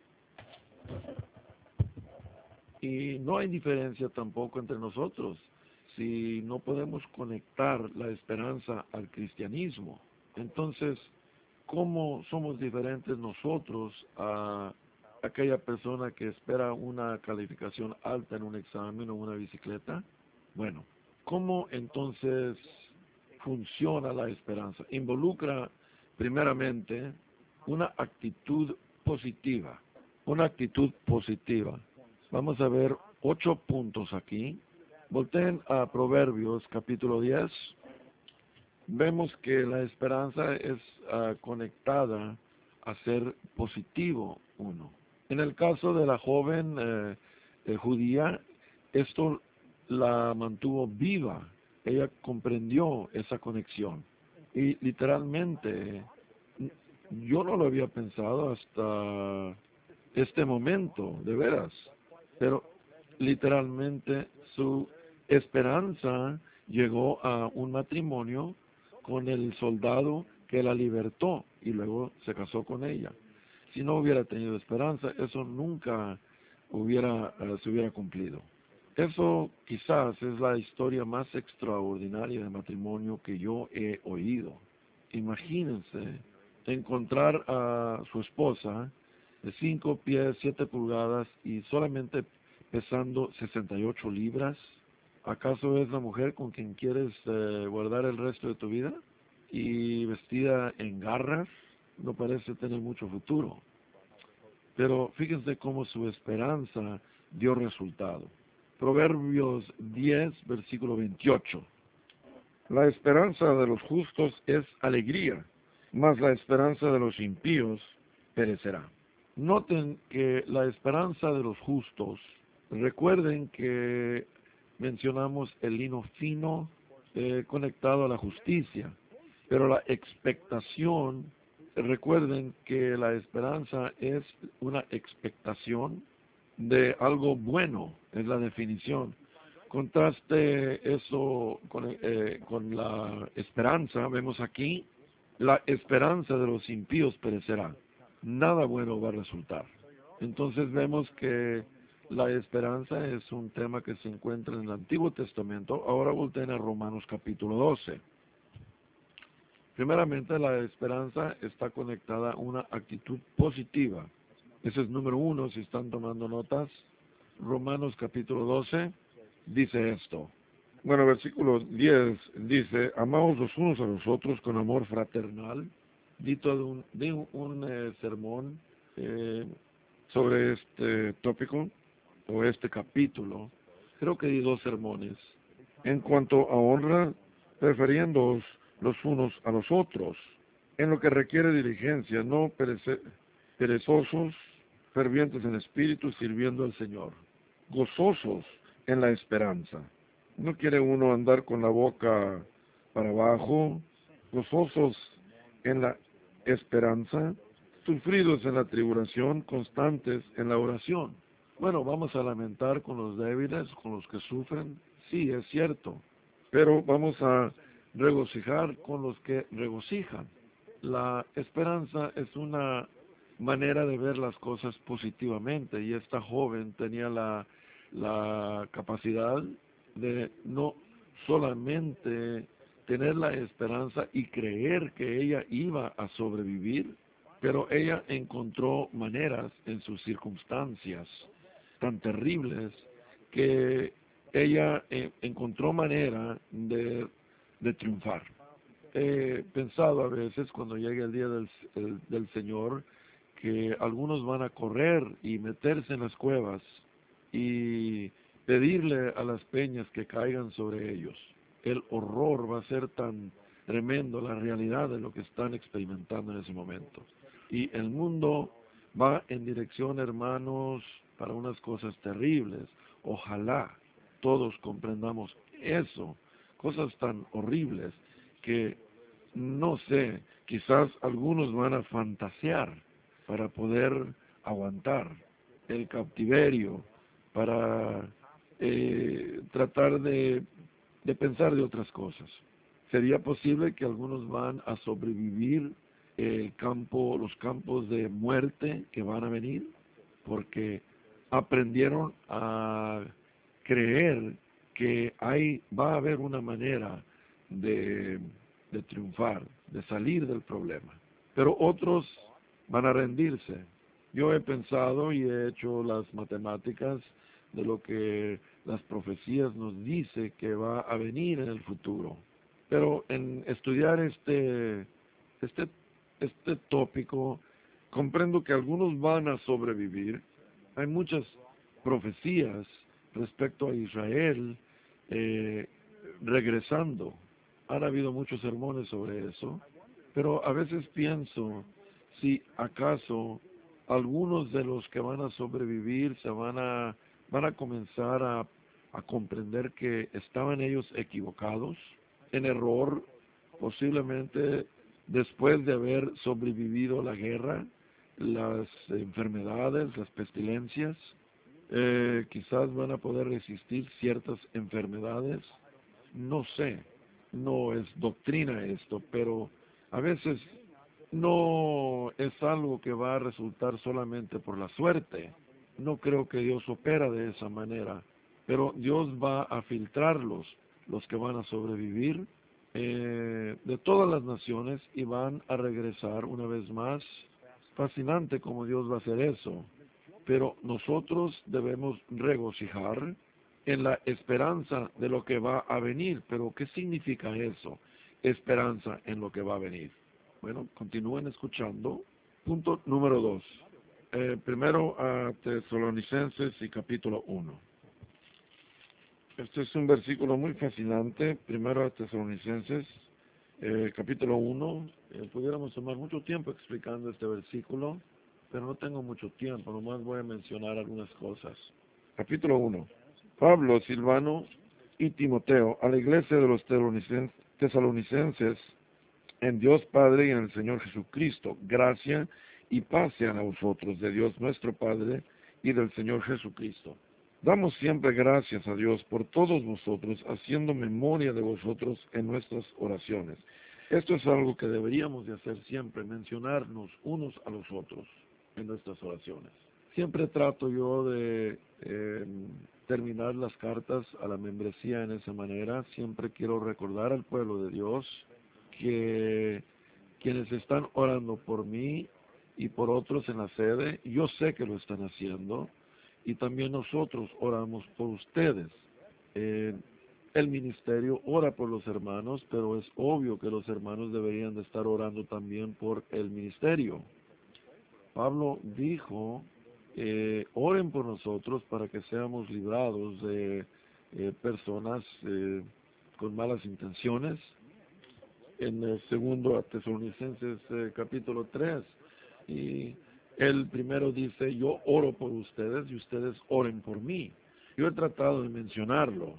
Y no hay diferencia tampoco entre nosotros si no podemos conectar la esperanza al cristianismo. Entonces, ¿cómo somos diferentes nosotros a aquella persona que espera una calificación alta en un examen o una bicicleta? Bueno, ¿cómo entonces funciona la esperanza? Involucra primeramente una actitud positiva, una actitud positiva. Vamos a ver 8 puntos aquí. Volteen a Proverbios capítulo 10. Vemos que la esperanza es conectada a ser positivo uno. En el caso de la joven judía, esto la mantuvo viva. Ella comprendió esa conexión. Y literalmente, yo no lo había pensado hasta este momento, de veras. Pero literalmente su esperanza llegó a un matrimonio con el soldado que la libertó y luego se casó con ella. Si no hubiera tenido esperanza, eso nunca se hubiera cumplido. Eso quizás es la historia más extraordinaria de matrimonio que yo he oído. Imagínense encontrar a su esposa de 5 pies, 7 pulgadas y solamente pesando 68 libras. ¿Acaso es la mujer con quien quieres guardar el resto de tu vida? Y vestida en garras, no parece tener mucho futuro. Pero fíjense cómo su esperanza dio resultado. Proverbios 10, versículo 28. La esperanza de los justos es alegría, mas la esperanza de los impíos perecerá. Noten que la esperanza de los justos, recuerden que mencionamos el lino fino conectado a la justicia, pero la expectación, recuerden que la esperanza es una expectación de algo bueno, es la definición. Contraste eso con la esperanza, vemos aquí, la esperanza de los impíos perecerá, nada bueno va a resultar. Entonces vemos que la esperanza es un tema que se encuentra en el Antiguo Testamento. Ahora volteen a Romanos capítulo 12. Primeramente, la esperanza está conectada a una actitud positiva. Ese es número 1, si están tomando notas. Romanos capítulo 12 dice esto. Bueno, versículo 10 dice, amaos los unos a los otros con amor fraternal. Dito de un sermón sobre este tópico o este capítulo, creo que di 2 sermones. En cuanto a honra, prefiriéndoos los unos a los otros, en lo que requiere diligencia, no perezosos, fervientes en espíritu, sirviendo al Señor, gozosos en la esperanza. No quiere uno andar con la boca para abajo, gozosos en la esperanza, sufridos en la tribulación, constantes en la oración. Bueno, vamos a lamentar con los débiles, con los que sufren, sí, es cierto, pero vamos a regocijar con los que regocijan. La esperanza es una manera de ver las cosas positivamente y esta joven tenía la capacidad de no solamente tener la esperanza y creer que ella iba a sobrevivir, pero ella encontró maneras en sus circunstancias tan terribles que ella encontró manera de triunfar. He pensado a veces cuando llegue el día del Señor que algunos van a correr y meterse en las cuevas y pedirle a las peñas que caigan sobre ellos. El horror va a ser tan tremendo, la realidad de lo que están experimentando en ese momento. Y el mundo va en dirección, hermanos, para unas cosas terribles. Ojalá todos comprendamos eso, cosas tan horribles que, no sé, quizás algunos van a fantasear para poder aguantar el cautiverio, para tratar de pensar de otras cosas. ¿Sería posible que algunos van a sobrevivir los campos de muerte que van a venir? Porque aprendieron a creer que va a haber una manera de, de triunfar, de salir del problema. Pero otros van a rendirse. Yo he pensado y he hecho las matemáticas de lo que las profecías nos dice que va a venir en el futuro. Pero en estudiar este, este tópico, comprendo que algunos van a sobrevivir. Hay muchas profecías respecto a Israel eh, regresando. Han habido muchos sermones sobre eso, pero a veces pienso si acaso algunos de los que van a sobrevivir van a comenzar a comprender que estaban ellos equivocados, en error, posiblemente después de haber sobrevivido la guerra, las enfermedades, las pestilencias, quizás van a poder resistir ciertas enfermedades, no sé, no es doctrina esto, pero a veces no es algo que va a resultar solamente por la suerte. No creo que Dios opera de esa manera, pero Dios va a filtrarlos, los que van a sobrevivir de todas las naciones y van a regresar una vez más. Fascinante como Dios va a hacer eso, pero nosotros debemos regocijar en la esperanza de lo que va a venir. Pero ¿qué significa eso? Esperanza en lo que va a venir. Bueno, continúen escuchando. Punto número 2. Primero a Tesalonicenses y capítulo 1. Este es un versículo muy fascinante. Primero a Tesalonicenses, capítulo 1. Pudiéramos tomar mucho tiempo explicando este versículo, pero no tengo mucho tiempo, nomás voy a mencionar algunas cosas. Capítulo 1. Pablo, Silvano y Timoteo, a la iglesia de los tesalonicenses, en Dios Padre y en el Señor Jesucristo, gracia y paz sean a vosotros, de Dios nuestro Padre y del Señor Jesucristo. Damos siempre gracias a Dios por todos vosotros, haciendo memoria de vosotros en nuestras oraciones. Esto es algo que deberíamos de hacer siempre, mencionarnos unos a los otros en nuestras oraciones. Siempre trato yo de terminar las cartas a la membresía en esa manera. Siempre quiero recordar al pueblo de Dios que quienes están orando por mí y por otros en la sede, yo sé que lo están haciendo, y también nosotros oramos por ustedes. El ministerio ora por los hermanos, pero es obvio que los hermanos deberían de estar orando también por el ministerio. Pablo dijo, oren por nosotros para que seamos librados de personas con malas intenciones. En el segundo a Tesalonicenses capítulo 3, y el primero dice, yo oro por ustedes y ustedes oren por mí. Yo he tratado de mencionarlo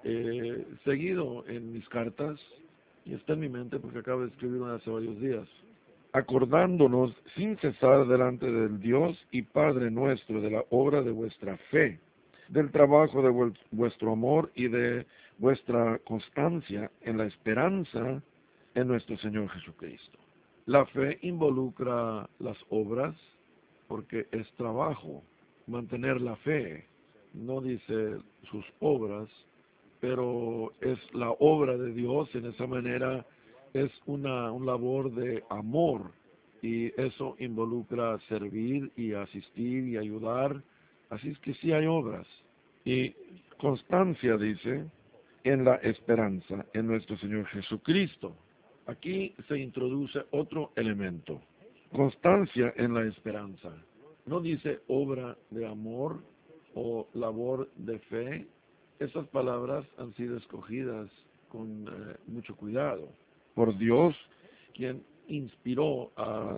seguido en mis cartas, y está en mi mente porque acabo de escribir una hace varios días, acordándonos sin cesar delante del Dios y Padre nuestro de la obra de vuestra fe, del trabajo de vuestro amor y de vuestra constancia en la esperanza en nuestro Señor Jesucristo. La fe involucra las obras porque es trabajo. Mantener la fe, no dice sus obras, pero es la obra de Dios. En esa manera es un labor de amor, y eso involucra servir y asistir y ayudar. Así es que sí hay obras. Y constancia, dice, en la esperanza en nuestro Señor Jesucristo. Aquí se introduce otro elemento, constancia en la esperanza. No dice obra de amor o labor de fe. Esas palabras han sido escogidas con mucho cuidado por Dios, quien inspiró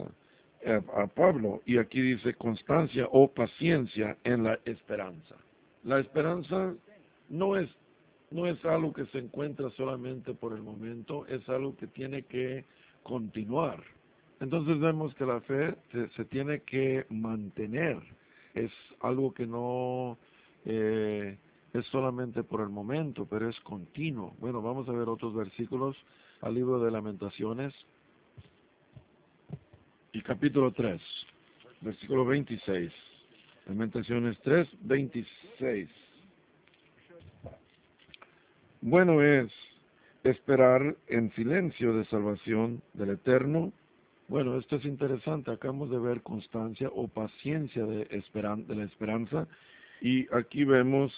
a Pablo, y aquí dice constancia o paciencia en la esperanza. La esperanza no es algo que se encuentra solamente por el momento, es algo que tiene que continuar. Entonces vemos que la fe se tiene que mantener, es algo que no es solamente por el momento, pero es continuo. Bueno, vamos a ver otros versículos al libro de Lamentaciones y capítulo 3, versículo 26. Lamentaciones 3, 26. Bueno es esperar en silencio de salvación del Eterno. Bueno, esto es interesante. Acabamos de ver constancia o paciencia de la esperanza. Y aquí vemos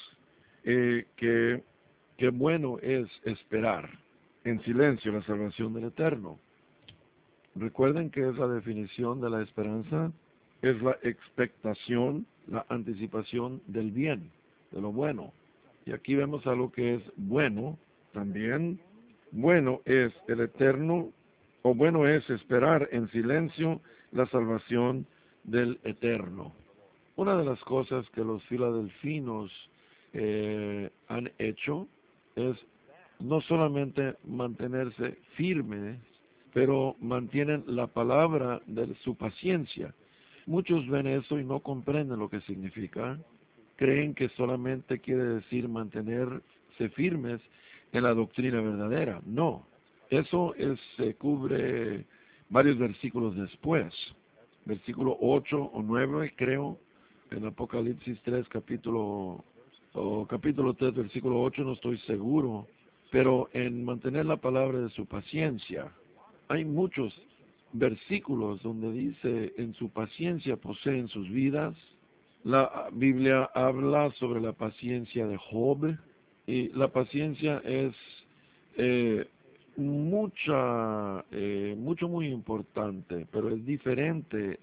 que bueno es esperar en silencio la salvación del Eterno. Recuerden que es la definición de la esperanza, es la expectación, la anticipación del bien, de lo bueno. Y aquí vemos algo que es bueno también. Bueno es el Eterno, o bueno es esperar en silencio la salvación del Eterno. Una de las cosas que los filadelfinos han hecho es no solamente mantenerse firmes, pero mantienen la palabra de su paciencia. Muchos ven eso y no comprenden lo que significa. Creen que solamente quiere decir mantenerse firmes en la doctrina verdadera. No, eso se cubre varios versículos después. Versículo 8 o 9, creo, en Apocalipsis 3, capítulo 3, versículo 8, no estoy seguro, pero en mantener la palabra de su paciencia. Hay muchos versículos donde dice, en su paciencia poseen sus vidas. La Biblia habla sobre la paciencia de Job, y la paciencia es eh, mucho muy importante, pero es diferente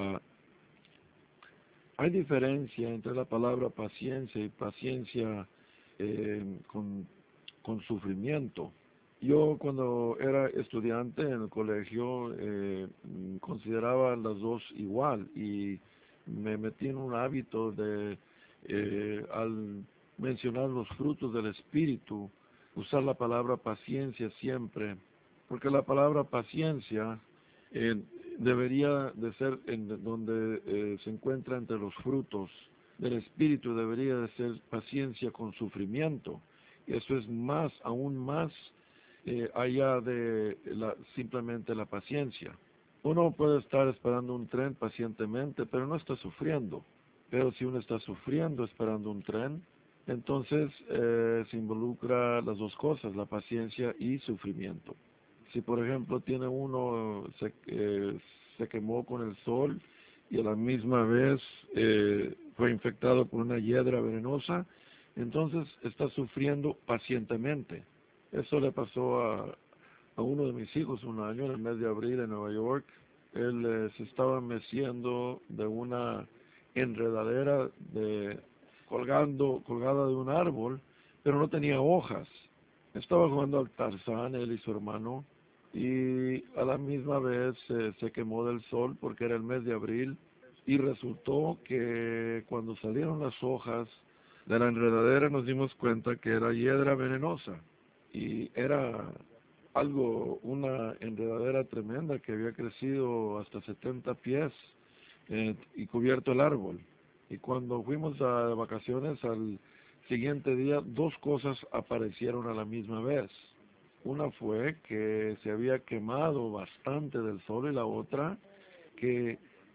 hay diferencia entre la palabra paciencia y paciencia eh, con, con sufrimiento. Yo cuando era estudiante en el colegio consideraba las dos igual y me metí en un hábito de, al mencionar los frutos del Espíritu, usar la palabra paciencia siempre, porque la palabra paciencia eh, debería de ser en donde se encuentra entre los frutos del Espíritu, debería de ser paciencia con sufrimiento. Y eso es más, aún más allá de simplemente la paciencia. Uno puede estar esperando un tren pacientemente, pero no está sufriendo. Pero si uno está sufriendo esperando un tren, entonces se involucra las dos cosas, la paciencia y sufrimiento. Si por ejemplo tiene uno, se quemó con el sol y a la misma vez fue infectado por una hiedra venenosa, entonces está sufriendo pacientemente. Eso le pasó a uno de mis hijos un año, en el mes de abril en Nueva York. Él se estaba meciendo de una enredadera colgada de un árbol, pero no tenía hojas. Estaba jugando al Tarzán, él y su hermano, y a la misma vez se quemó del sol porque era el mes de abril, y resultó que cuando salieron las hojas de la enredadera nos dimos cuenta que era hiedra venenosa, y era una enredadera tremenda que había crecido hasta 70 pies y cubierto el árbol. Y cuando fuimos a vacaciones al siguiente día, dos cosas aparecieron a la misma vez. Una fue que se había quemado bastante del sol y la otra que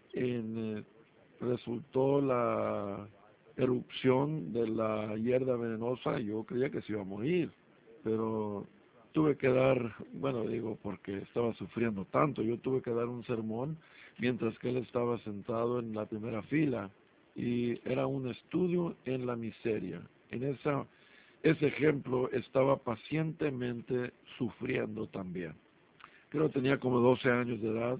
resultó la erupción de la hierba venenosa. Yo creía que se iba a morir, pero tuve que dar, bueno, digo, porque estaba sufriendo tanto, yo tuve que dar un sermón mientras que él estaba sentado en la primera fila, y era un estudio en la miseria. Ese ejemplo estaba pacientemente sufriendo también. Creo que tenía como 12 años de edad.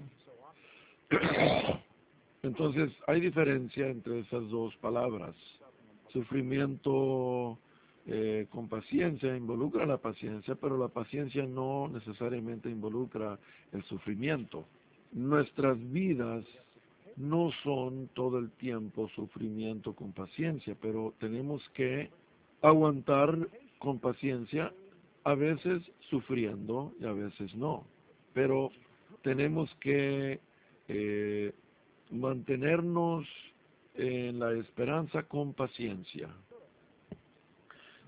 Entonces, hay diferencia entre esas dos palabras. Sufrimiento con paciencia involucra la paciencia, pero la paciencia no necesariamente involucra el sufrimiento. Nuestras vidas no son todo el tiempo sufrimiento con paciencia, pero tenemos que aguantar con paciencia, a veces sufriendo y a veces no. Pero tenemos que eh, mantenernos en la esperanza con paciencia.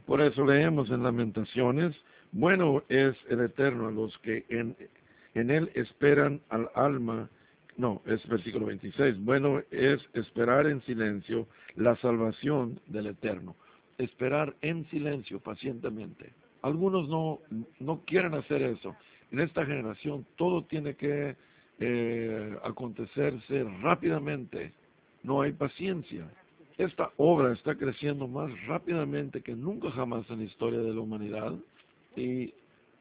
Por eso leemos en Lamentaciones, bueno es el Eterno a los que en él esperan al alma. No, es versículo 26. Bueno es esperar en silencio la salvación del Eterno. Esperar en silencio, pacientemente. Algunos no quieren hacer eso. En esta generación todo tiene que acontecerse rápidamente. No hay paciencia. Esta obra está creciendo más rápidamente que nunca jamás en la historia de la humanidad y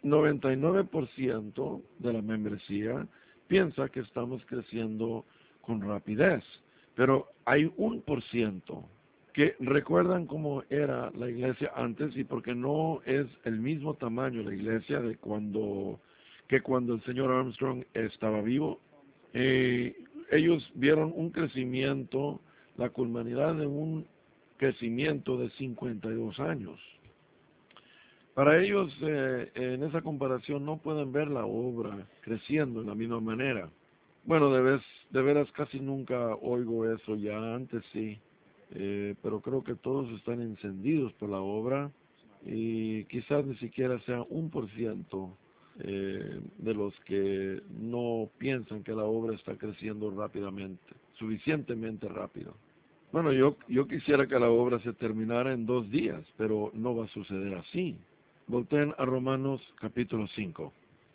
99% de la membresía piensa que estamos creciendo con rapidez, pero hay 1% que recuerdan cómo era la iglesia antes y porque no es el mismo tamaño la iglesia que cuando el señor Armstrong estaba vivo. Ellos vieron un crecimiento, la culminidad de un crecimiento de 52 años. Para ellos, en esa comparación, no pueden ver la obra creciendo de la misma manera. Bueno, de veras casi nunca oigo eso, ya antes sí, pero creo que todos están encendidos por la obra y quizás ni siquiera sea 1% de los que no piensan que la obra está creciendo rápidamente, suficientemente rápido. Bueno, yo quisiera que la obra se terminara en 2 días, pero no va a suceder así. Volteen a Romanos capítulo 5.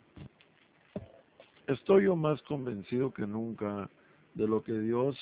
Estoy yo más convencido que nunca de lo que Dios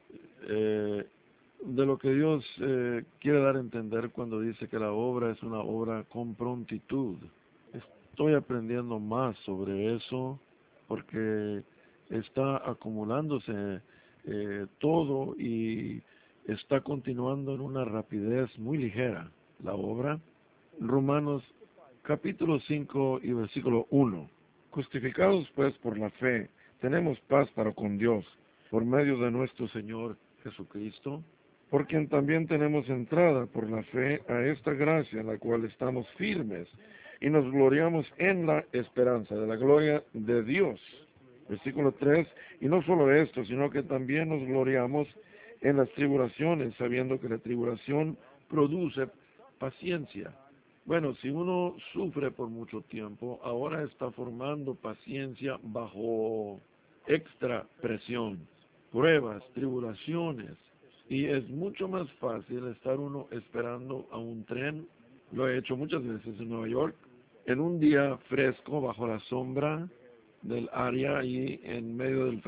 quiere dar a entender cuando dice que la obra es una obra con prontitud. Estoy aprendiendo más sobre eso porque está acumulándose todo y está continuando en una rapidez muy ligera la obra. Romanos capítulo 5 y versículo 1. Justificados pues por la fe, tenemos paz para con Dios, por medio de nuestro Señor Jesucristo, por quien también tenemos entrada por la fe a esta gracia en la cual estamos firmes y nos gloriamos en la esperanza de la gloria de Dios. Versículo 3, y no solo esto, sino que también nos gloriamos en las tribulaciones, sabiendo que la tribulación produce paciencia. Bueno, si uno sufre por mucho tiempo, ahora está formando paciencia bajo extra presión, pruebas, tribulaciones, y es mucho más fácil estar uno esperando a un tren. Lo he hecho muchas veces en Nueva York, en un día fresco bajo la sombra del área y en medio del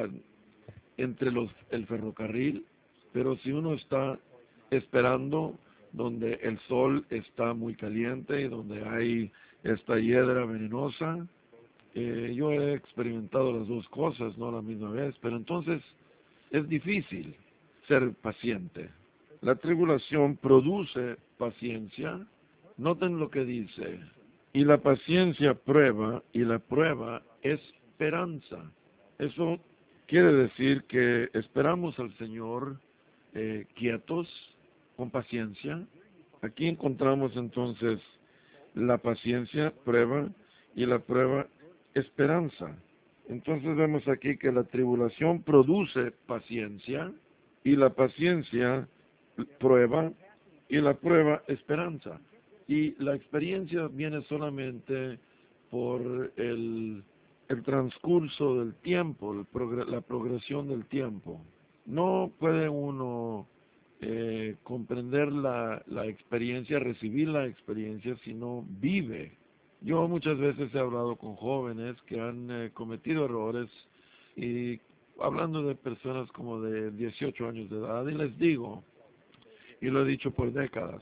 el ferrocarril, pero si uno está esperando donde el sol está muy caliente y donde hay esta hiedra venenosa, yo he experimentado las dos cosas, no a la misma vez, pero entonces es difícil ser paciente. La tribulación produce paciencia. Noten lo que dice. Y la paciencia prueba, y la prueba esperanza. Eso quiere decir que esperamos al Señor quietos, con paciencia. Aquí encontramos entonces la paciencia, prueba, y la prueba, esperanza. Entonces vemos aquí que la tribulación produce paciencia, y la paciencia prueba, y la prueba esperanza. Y la experiencia viene solamente por el transcurso del tiempo, la progresión del tiempo. No puede uno comprender la experiencia, recibir la experiencia, si no vive. Yo muchas veces he hablado con jóvenes que han cometido errores y hablando de personas como de 18 años de edad y les digo, y lo he dicho por décadas,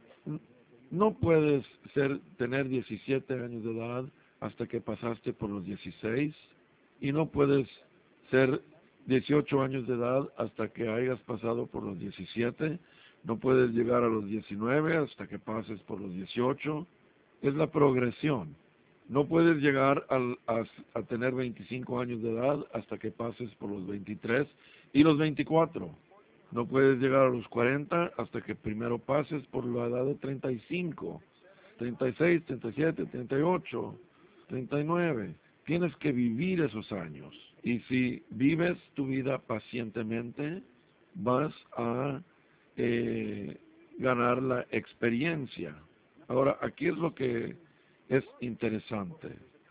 no puedes tener 17 años de edad hasta que pasaste por los 16 y no puedes ser 18 años de edad hasta que hayas pasado por los 17, no puedes llegar a los 19 hasta que pases por los 18, es la progresión. No puedes llegar a tener 25 años de edad hasta que pases por los 23 y los 24. No puedes llegar a los 40 hasta que primero pases por la edad de 35, 36, 37, 38, 39. Tienes que vivir esos años. Y si vives tu vida pacientemente, vas a ganar la experiencia. Ahora, aquí es lo que es interesante.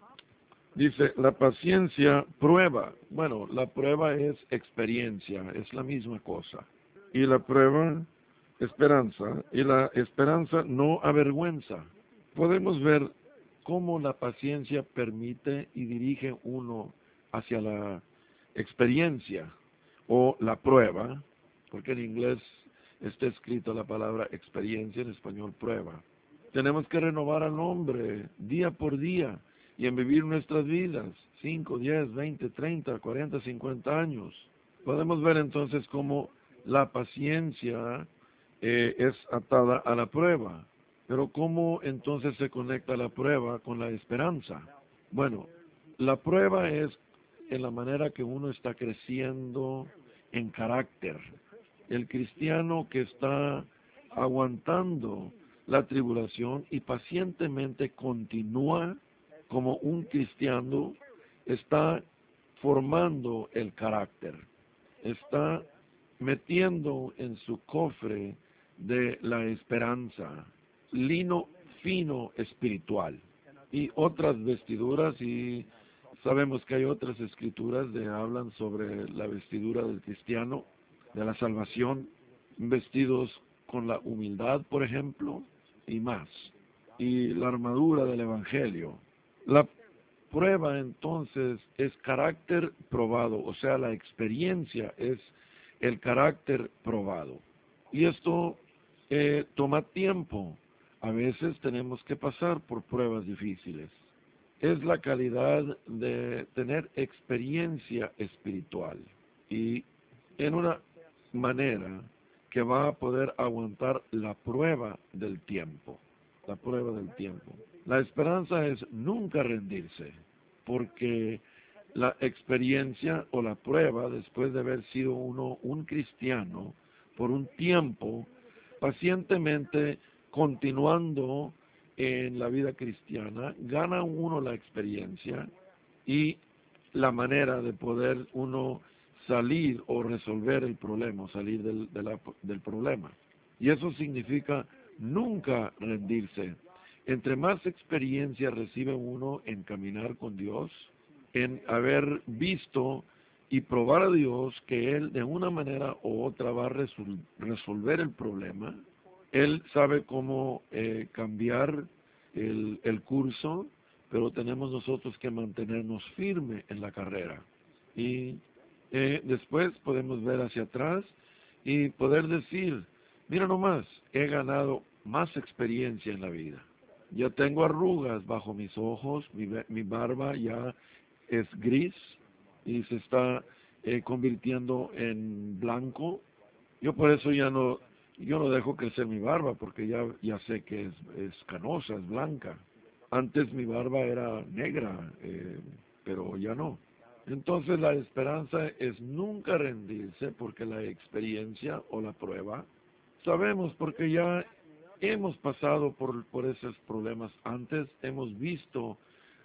Dice, la paciencia prueba. Bueno, la prueba es experiencia, es la misma cosa. Y la prueba, esperanza. Y la esperanza no avergüenza. Podemos ver cómo la paciencia permite y dirige uno hacia la experiencia o la prueba, porque en inglés está escrito la palabra experiencia, en español prueba. Tenemos que renovar al hombre día por día y en vivir nuestras vidas, 5, 10, 20, 30, 40, 50 años. Podemos ver entonces cómo la paciencia es atada a la prueba. Pero ¿cómo entonces se conecta la prueba con la esperanza? Bueno, la prueba es en la manera que uno está creciendo en carácter. El cristiano que está aguantando la tribulación y pacientemente continúa como un cristiano, está formando el carácter, está metiendo en su cofre de la esperanza lino fino espiritual y otras vestiduras, y sabemos que hay otras escrituras que hablan sobre la vestidura del cristiano, de la salvación, vestidos con la humildad, por ejemplo, y más, y la armadura del evangelio. La prueba entonces es carácter probado, o sea, la experiencia es el carácter probado. Y esto toma tiempo. A veces tenemos que pasar por pruebas difíciles. Es la calidad de tener experiencia espiritual y en una manera que va a poder aguantar la prueba del tiempo. La prueba del tiempo. La esperanza es nunca rendirse, porque la experiencia o la prueba, después de haber sido uno un cristiano por un tiempo, pacientemente continuando en la vida cristiana, gana uno la experiencia y la manera de poder uno salir o resolver el problema, salir del problema. Y eso significa nunca rendirse. Entre más experiencia recibe uno en caminar con Dios, en haber visto y probar a Dios que Él de una manera u otra va a resolver el problema, Él sabe cómo cambiar el curso, pero tenemos nosotros que mantenernos firme en la carrera. Y después podemos ver hacia atrás y poder decir, mira nomás, he ganado más experiencia en la vida. Ya tengo arrugas bajo mis ojos, mi barba ya es gris y se está convirtiendo en blanco. Yo por eso yo no dejo crecer mi barba porque ya sé que es canosa, es blanca. Antes mi barba era negra, pero ya no. Entonces la esperanza es nunca rendirse porque la experiencia o la prueba, sabemos porque ya hemos pasado por esos problemas antes, hemos visto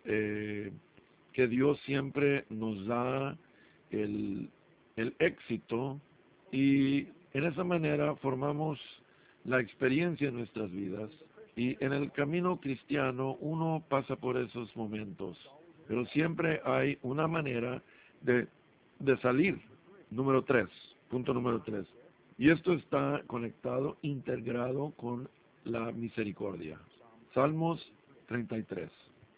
que Dios siempre nos da el, el éxito y en esa manera formamos la experiencia en nuestras vidas y en el camino cristiano uno pasa por esos momentos, pero siempre hay una manera de, de salir. Número 3, punto número 3. Y esto está conectado, integrado con la misericordia. Salmos 33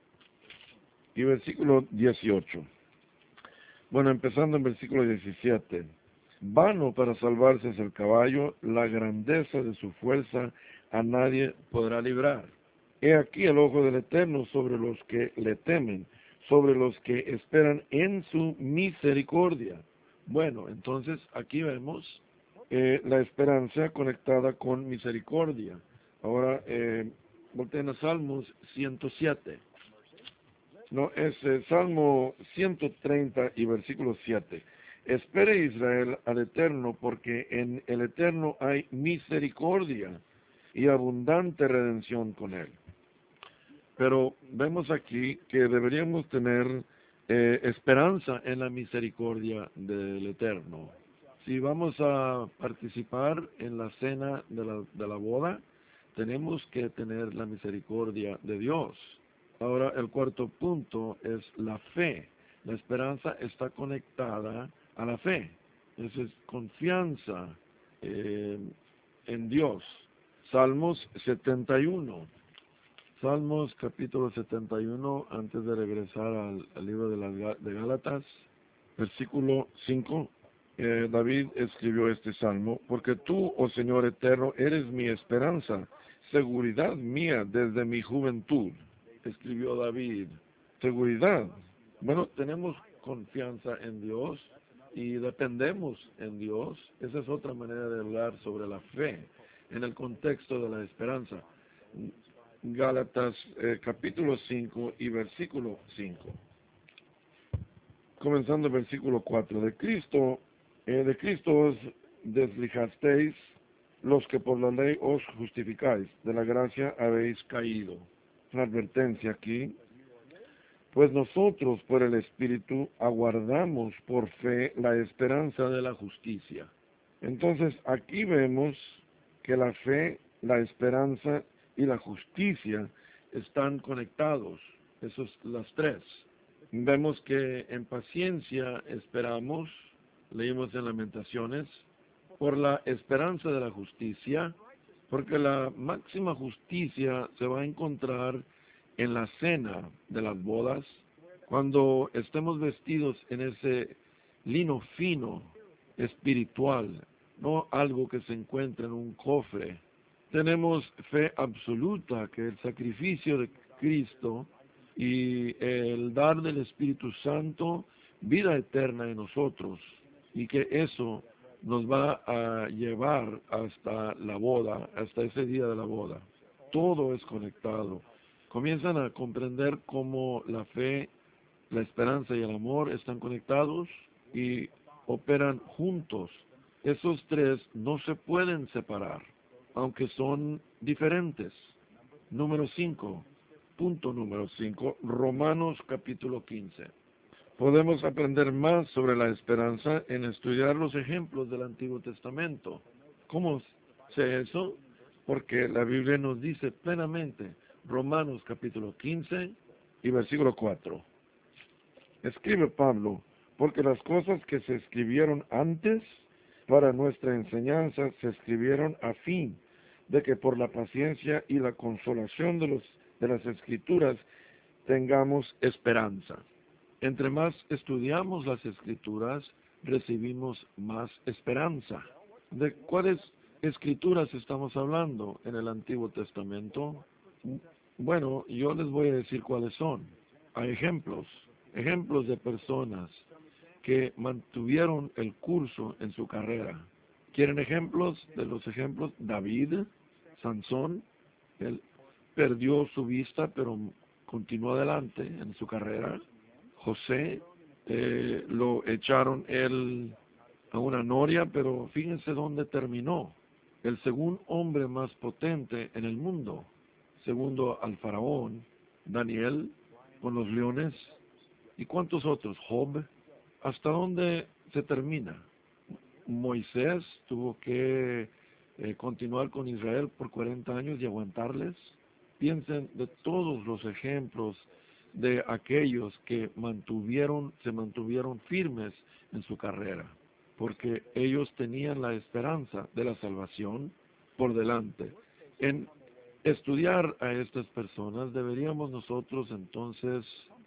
y versículo 18. Bueno, empezando en versículo 17. Vano para salvarse es el caballo, la grandeza de su fuerza a nadie podrá librar. He aquí el ojo del Eterno sobre los que le temen, sobre los que esperan en su misericordia. Bueno, entonces aquí vemos la esperanza conectada con misericordia. Ahora, volteen a Salmos 107. No, es Salmo 130 y versículo 7. Espere Israel al Eterno, porque en el Eterno hay misericordia y abundante redención con él. Pero vemos aquí que deberíamos tener esperanza en la misericordia del Eterno. Si vamos a participar en la cena de la boda, tenemos que tener la misericordia de Dios. Ahora, el cuarto punto es la fe. La esperanza está conectada a la fe. Esa es confianza en Dios. Salmos 71. Salmos capítulo 71, antes de regresar al libro de Gálatas, versículo 5. David escribió este salmo: porque tú, oh Señor eterno, eres mi esperanza, seguridad mía desde mi juventud. Escribió David. Seguridad. Bueno, tenemos confianza en Dios y dependemos en Dios. Esa es otra manera de hablar sobre la fe en el contexto de la esperanza. Gálatas capítulo 5 y versículo 5. Comenzando el versículo 4. De Cristo os deslijasteis los que por la ley os justificáis, de la gracia habéis caído. Una advertencia aquí. Pues nosotros por el Espíritu aguardamos por fe la esperanza de la justicia. Entonces aquí vemos que la fe, la esperanza y la justicia están conectados. Esos las tres. Vemos que en paciencia esperamos, leímos en Lamentaciones, por la esperanza de la justicia, porque la máxima justicia se va a encontrar en la cena de las bodas, cuando estemos vestidos en ese lino fino, espiritual, no algo que se encuentra en un cofre. Tenemos fe absoluta que el sacrificio de Cristo y el dar del Espíritu Santo vida eterna en nosotros, y que eso nos va a llevar hasta la boda, hasta ese día de la boda. Todo es conectado. Comienzan a comprender cómo la fe, la esperanza y el amor están conectados y operan juntos. Esos tres no se pueden separar, aunque son diferentes. Número 5. Punto número 5, Romanos capítulo 15. Podemos aprender más sobre la esperanza en estudiar los ejemplos del Antiguo Testamento. ¿Cómo sé eso? Porque la Biblia nos dice plenamente, Romanos capítulo 15 y versículo 4. Escribe Pablo: porque las cosas que se escribieron antes para nuestra enseñanza se escribieron a fin de que por la paciencia y la consolación de las Escrituras tengamos esperanza. Entre más estudiamos las Escrituras, recibimos más esperanza. ¿De cuáles Escrituras estamos hablando en el Antiguo Testamento? Bueno, yo les voy a decir cuáles son. Hay ejemplos de personas que mantuvieron el curso en su carrera. ¿Quieren ejemplos? De los ejemplos, David, Sansón, él perdió su vista, pero continuó adelante en su carrera. José, lo echaron él a una noria, pero fíjense dónde terminó. El segundo hombre más potente en el mundo, segundo al faraón. Daniel, con los leones. ¿Y cuántos otros? Job. ¿Hasta dónde se termina? Moisés tuvo que continuar con Israel por 40 años y aguantarles. Piensen de todos los ejemplos de aquellos que se mantuvieron firmes en su carrera, porque ellos tenían la esperanza de la salvación por delante. En estudiar a estas personas deberíamos nosotros entonces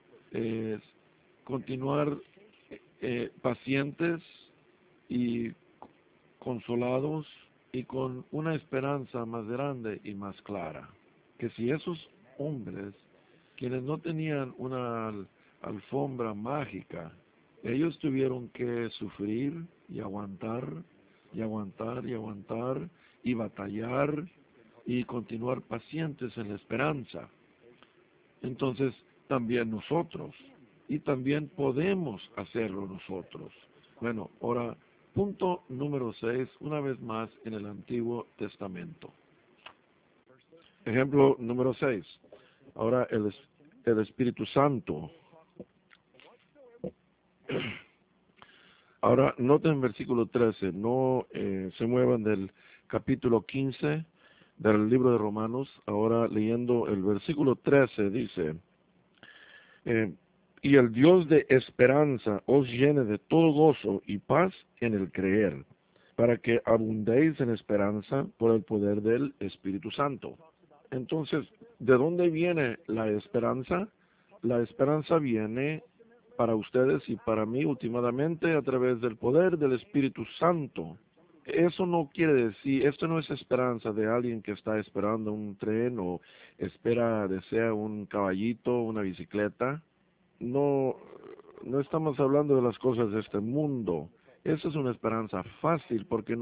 continuar pacientes y consolados y con una esperanza más grande y más clara, que si esos hombres, quienes no tenían una alfombra mágica, ellos tuvieron que sufrir y aguantar y aguantar y aguantar y batallar y continuar pacientes en la esperanza. Entonces también nosotros, y también podemos hacerlo nosotros. Bueno, ahora, punto número 6, una vez más en el Antiguo Testamento. Ejemplo número 6. Ahora el Espíritu Santo. Ahora, noten versículo 13, no se muevan del capítulo 15 del libro de Romanos. Ahora leyendo el versículo 13 dice, eh, y el Dios de esperanza os llene de todo gozo y paz en el creer, para que abundéis en esperanza por el poder del Espíritu Santo. Entonces, ¿de dónde viene la esperanza? La esperanza viene para ustedes y para mí últimamente a través del poder del Espíritu Santo. Eso no quiere decir, esto no es esperanza de alguien que está esperando un tren o desea un caballito, una bicicleta. No, no estamos hablando de las cosas de este mundo. Esa es una esperanza fácil porque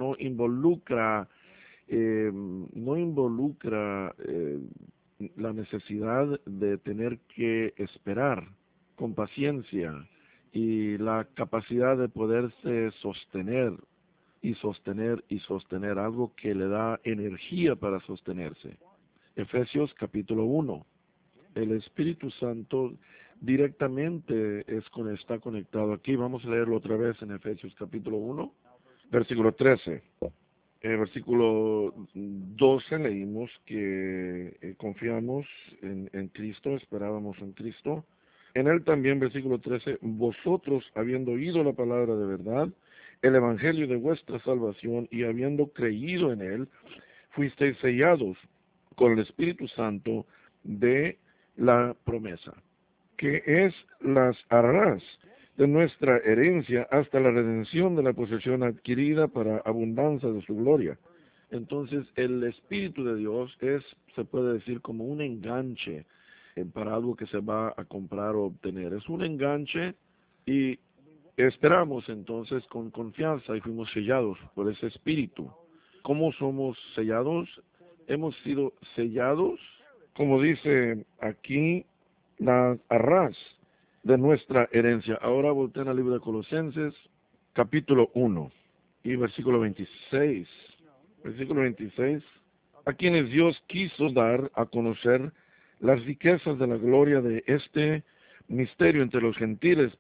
no involucra la necesidad de tener que esperar con paciencia y la capacidad de poderse sostener y sostener y sostener algo que le da energía para sostenerse. Efesios capítulo 1. El Espíritu Santo directamente está conectado aquí. Vamos a leerlo otra vez en Efesios capítulo 1, versículo 13. En el versículo 12 leímos que confiamos en Cristo, esperábamos en Cristo. En él también, versículo 13, vosotros, habiendo oído la palabra de verdad, el evangelio de vuestra salvación, y habiendo creído en él, fuisteis sellados con el Espíritu Santo de la promesa, que es las arras de nuestra herencia hasta la redención de la posesión adquirida para abundancia de su gloria. Entonces, el Espíritu de Dios se puede decir, como un enganche para algo que se va a comprar o obtener. Es un enganche y esperamos entonces con confianza y fuimos sellados por ese Espíritu. ¿Cómo somos sellados? Hemos sido sellados, como dice aquí, las arras de nuestra herencia. Ahora volteen al libro de Colosenses, capítulo 1 y versículo 26. Versículo 26. A quienes Dios quiso dar a conocer las riquezas de la gloria de este misterio entre los gentiles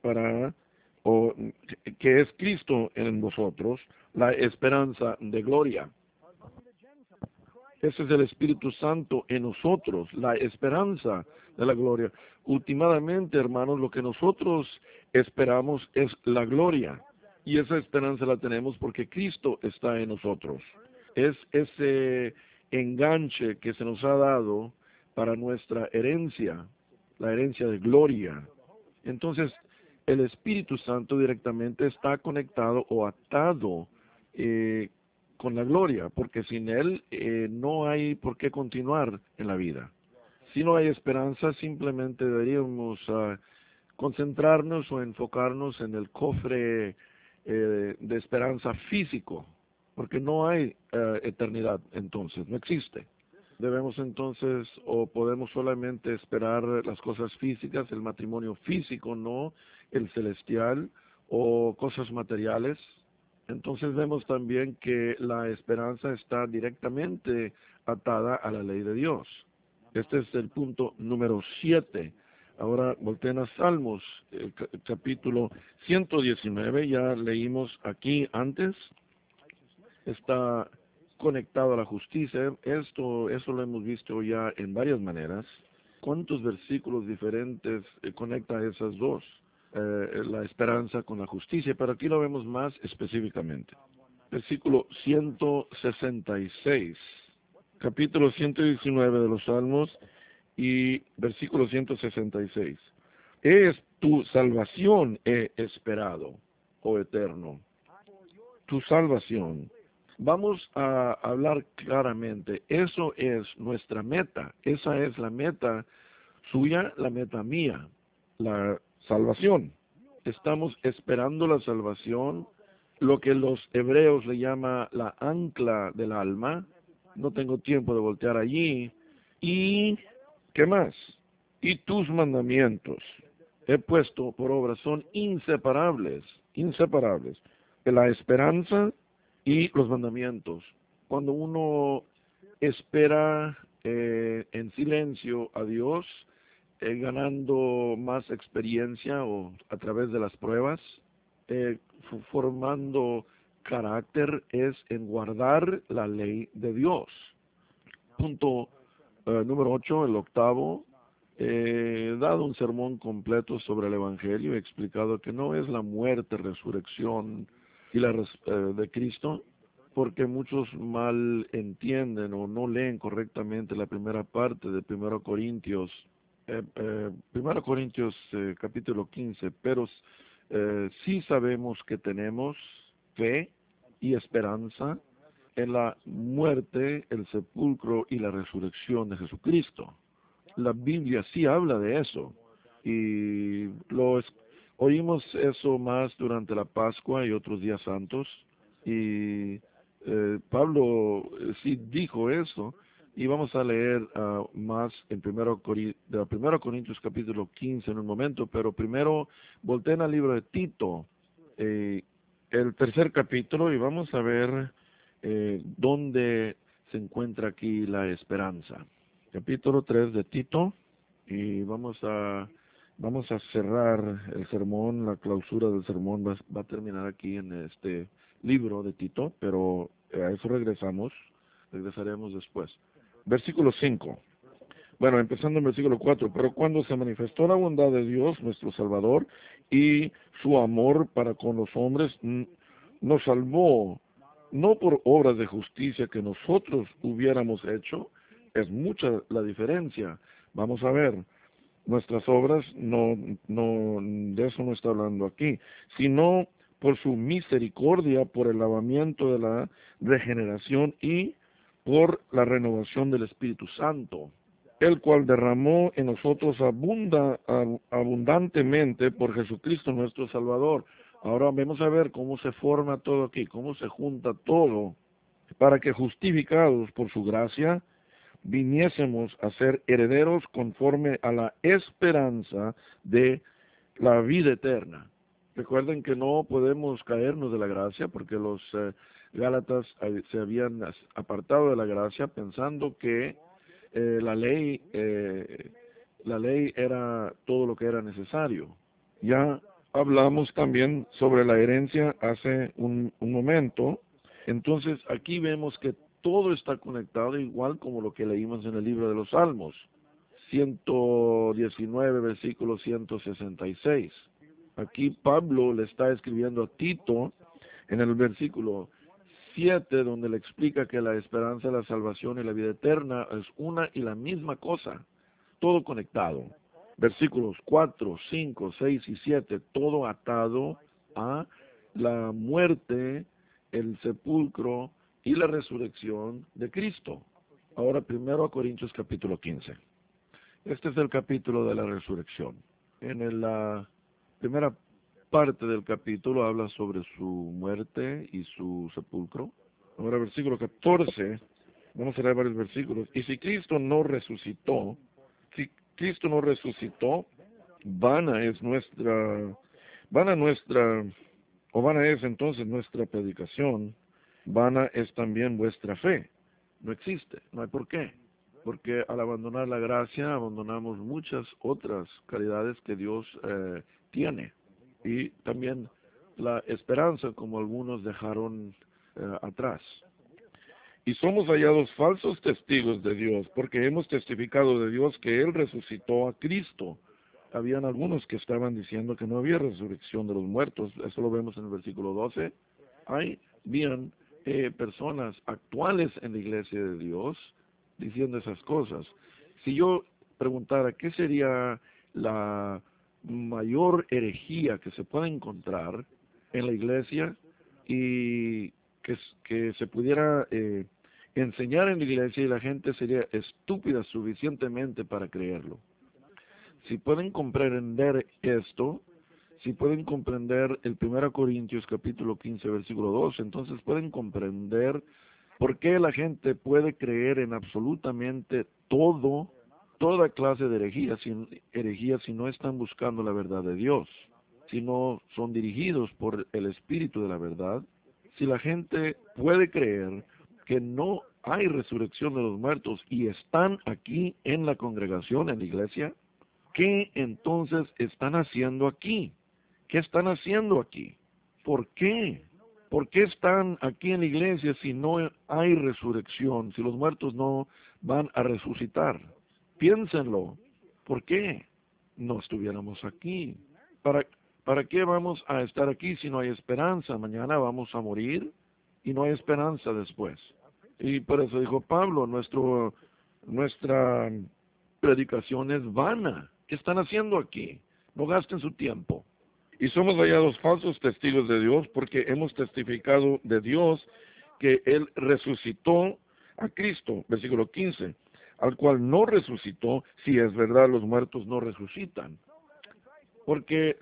que es Cristo en vosotros, la esperanza de gloria. Ese es el Espíritu Santo en nosotros, la esperanza de la gloria. Últimamente, hermanos, lo que nosotros esperamos es la gloria. Y esa esperanza la tenemos porque Cristo está en nosotros. Es ese enganche que se nos ha dado para nuestra herencia, la herencia de gloria. Entonces, el Espíritu Santo directamente está conectado o atado con la gloria, porque sin Él no hay por qué continuar en la vida. Si no hay esperanza, simplemente deberíamos concentrarnos o enfocarnos en el cofre de esperanza físico, porque no hay eternidad entonces, no existe. Debemos entonces, o podemos solamente esperar las cosas físicas, el matrimonio físico, no el celestial, o cosas materiales. Entonces vemos también que la esperanza está directamente atada a la ley de Dios. Este es el punto número 7. Ahora volteen a Salmos, capítulo 119, ya leímos aquí antes, está conectado a la justicia. Eso lo hemos visto ya en varias maneras. ¿Cuántos versículos diferentes conecta esas dos? La esperanza con la justicia, pero aquí lo vemos más específicamente. Versículo 166, capítulo 119 de los Salmos y versículo 166. Es tu salvación he esperado, oh Eterno, tu salvación. Vamos a hablar claramente, eso es nuestra meta, esa es la meta suya, la meta mía, la salvación. Estamos esperando la salvación, lo que los hebreos le llama la ancla del alma. No tengo tiempo de voltear allí. ¿Y qué más? Y tus mandamientos he puesto por obra, son inseparables, inseparables. La esperanza y los mandamientos. Cuando uno espera en silencio a Dios, ganando más experiencia o a través de las pruebas, formando carácter es en guardar la ley de Dios. Punto número 8, el octavo. He dado un sermón completo sobre el Evangelio. He explicado que no es la muerte, resurrección y de Cristo, porque muchos mal entienden o no leen correctamente la primera parte de 1 Corintios capítulo 15, pero sí sabemos que tenemos fe y esperanza en la muerte, el sepulcro y la resurrección de Jesucristo. La Biblia sí habla de eso, y oímos eso más durante la Pascua y otros días santos, y Pablo sí dijo eso, y vamos a leer más en de 1 Corintios capítulo 15 en un momento, pero primero volteen al libro de Tito, el tercer capítulo, y vamos a ver dónde se encuentra aquí la esperanza. Capítulo 3 de Tito, y vamos a cerrar el sermón. La clausura del sermón va a terminar aquí en este libro de Tito, pero a eso regresaremos después. Versículo 5. Bueno, empezando en versículo 4, pero cuando se manifestó la bondad de Dios, nuestro Salvador, y su amor para con los hombres, nos salvó, no por obras de justicia que nosotros hubiéramos hecho. Es mucha la diferencia. Vamos a ver, nuestras obras, de eso no está hablando aquí, sino por su misericordia, por el lavamiento de la regeneración y por la renovación del Espíritu Santo, el cual derramó en nosotros abundantemente por Jesucristo nuestro Salvador. Ahora vamos a ver cómo se forma todo aquí, cómo se junta todo, para que justificados por su gracia, viniésemos a ser herederos conforme a la esperanza de la vida eterna. Recuerden que no podemos caernos de la gracia, porque los Gálatas se habían apartado de la gracia pensando que la ley era todo lo que era necesario. Ya hablamos también sobre la herencia hace un momento. Entonces aquí vemos que todo está conectado, igual como lo que leímos en el libro de los Salmos, 119, versículo 166. Aquí Pablo le está escribiendo a Tito en el versículo 7, donde le explica que la esperanza, la salvación y la vida eterna es una y la misma cosa, todo conectado. Versículos 4, 5, 6 y 7, todo atado a la muerte, el sepulcro y la resurrección de Cristo. Ahora 1 Corintios capítulo 15. Este es el capítulo de la resurrección. En la primera parte del capítulo habla sobre su muerte y su sepulcro. Ahora versículo 14, vamos a leer varios versículos. Y si Cristo no resucitó, vana es entonces nuestra predicación, vana es también vuestra fe. No existe, no hay por qué. Porque al abandonar la gracia, abandonamos muchas otras calidades que Dios tiene. Y también la esperanza, como algunos dejaron atrás. Y somos hallados falsos testigos de Dios, porque hemos testificado de Dios que Él resucitó a Cristo. Habían algunos que estaban diciendo que no había resurrección de los muertos. Eso lo vemos en el versículo 12. Habían personas actuales en la iglesia de Dios diciendo esas cosas. Si yo preguntara qué sería la mayor herejía que se puede encontrar en la iglesia y que se pudiera enseñar en la iglesia, y la gente sería estúpida suficientemente para creerlo. Si pueden comprender esto, si pueden comprender el 1 Corintios capítulo 15 versículo 2, entonces pueden comprender por qué la gente puede creer en absolutamente toda clase de herejías si no están buscando la verdad de Dios, si no son dirigidos por el Espíritu de la verdad. Si la gente puede creer que no hay resurrección de los muertos y están aquí en la congregación, en la iglesia, ¿qué entonces están haciendo aquí? ¿Qué están haciendo aquí? ¿Por qué? ¿Por qué están aquí en la iglesia si no hay resurrección, si los muertos no van a resucitar? Piénsenlo. ¿Por qué no estuviéramos aquí? ¿Para, para qué vamos a estar aquí si no hay esperanza? Mañana vamos a morir y no hay esperanza después. Y por eso dijo Pablo, nuestra predicación es vana. ¿Qué están haciendo aquí? No gasten su tiempo. Y somos hallados falsos testigos de Dios porque hemos testificado de Dios que Él resucitó a Cristo, versículo 15, al cual no resucitó, si es verdad los muertos no resucitan. Porque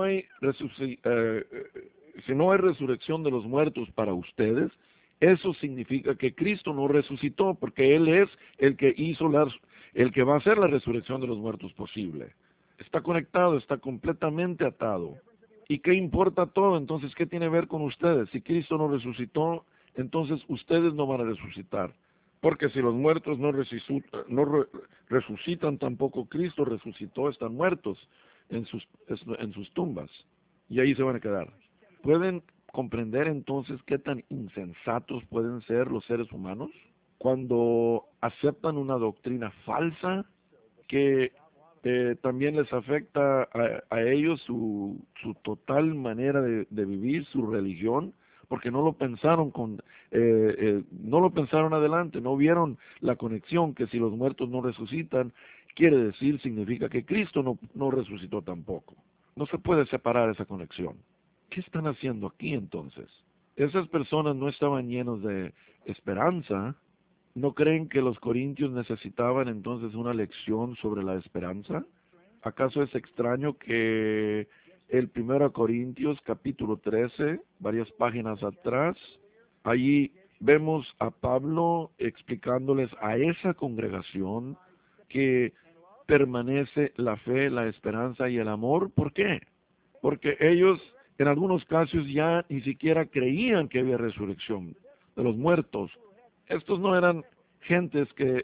si no hay resurrección de los muertos para ustedes, eso significa que Cristo no resucitó, porque Él es el que el que va a hacer la resurrección de los muertos posible. Está conectado, está completamente atado. ¿Y qué importa todo? Entonces, ¿qué tiene que ver con ustedes? Si Cristo no resucitó, entonces ustedes no van a resucitar. Porque si los muertos resucitan, tampoco Cristo resucitó, están muertos en sus tumbas. Y ahí se van a quedar. ¿Pueden comprender entonces qué tan insensatos pueden ser los seres humanos cuando aceptan una doctrina falsa que también les afecta a ellos su total manera de vivir, su religión, porque no lo pensaron adelante, no vieron la conexión que si los muertos no resucitan, significa que Cristo no resucitó tampoco. No se puede separar esa conexión. ¿Qué están haciendo aquí entonces? Esas personas no estaban llenos de esperanza. ¿No creen que los corintios necesitaban entonces una lección sobre la esperanza? ¿Acaso es extraño que el 1 Corintios capítulo 13, varias páginas atrás, allí vemos a Pablo explicándoles a esa congregación que permanece la fe, la esperanza y el amor? ¿Por qué? Porque ellos en algunos casos ya ni siquiera creían que había resurrección de los muertos. Estos no eran gentes que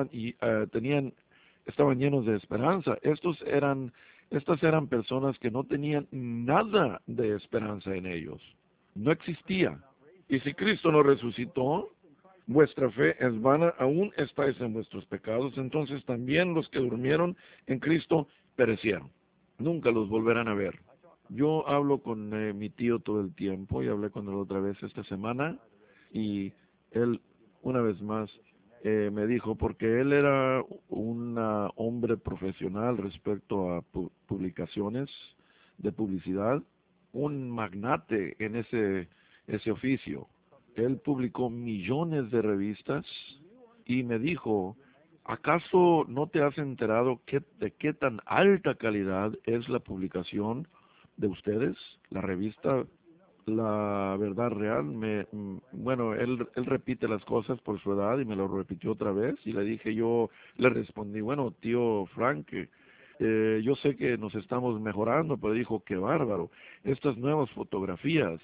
estaban llenos de esperanza. Estas eran personas que no tenían nada de esperanza en ellos. No existía. Y si Cristo no resucitó, vuestra fe es vana, aún estáis en vuestros pecados, entonces también los que durmieron en Cristo perecieron. Nunca los volverán a ver. Yo hablo con mi tío todo el tiempo y hablé con él otra vez esta semana y él una vez más me dijo, porque él era un hombre profesional respecto a publicaciones de publicidad, un magnate en ese oficio. Él publicó millones de revistas y me dijo, ¿acaso no te has enterado de qué tan alta calidad es la publicación de ustedes? La revista La Verdad Real, bueno, él repite las cosas por su edad y me lo repitió otra vez y le respondí, bueno, tío Frank, yo sé que nos estamos mejorando, pero dijo, qué bárbaro, estas nuevas fotografías,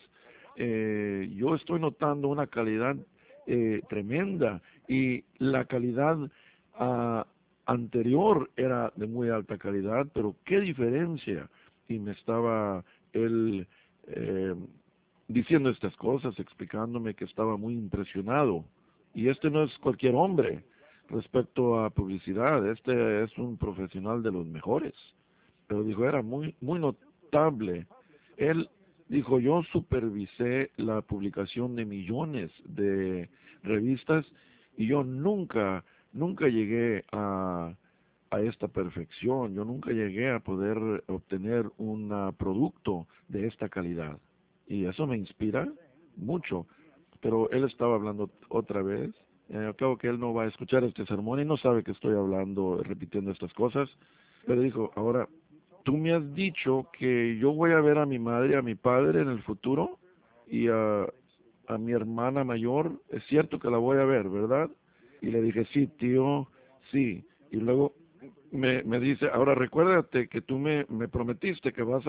yo estoy notando una calidad tremenda y la calidad ah, anterior era de muy alta calidad, pero qué diferencia. Y me estaba él eh, diciendo estas cosas, explicándome que estaba muy impresionado. Y este no es cualquier hombre respecto a publicidad, este es un profesional de los mejores. Pero dijo, era muy notable. Él dijo, yo supervisé la publicación de millones de revistas y yo nunca llegué a esta perfección, yo nunca llegué a poder obtener un producto de esta calidad. Y eso me inspira mucho. Pero él estaba hablando otra vez. Al cabo que él no va a escuchar este sermón y no sabe que estoy hablando, repitiendo estas cosas. Pero dijo, ahora, tú me has dicho que yo voy a ver a mi madre, a mi padre en el futuro y a mi hermana mayor. Es cierto que la voy a ver, ¿verdad? Y le dije, sí, tío, sí. Y luego me dice, ahora recuérdate que tú me prometiste que vas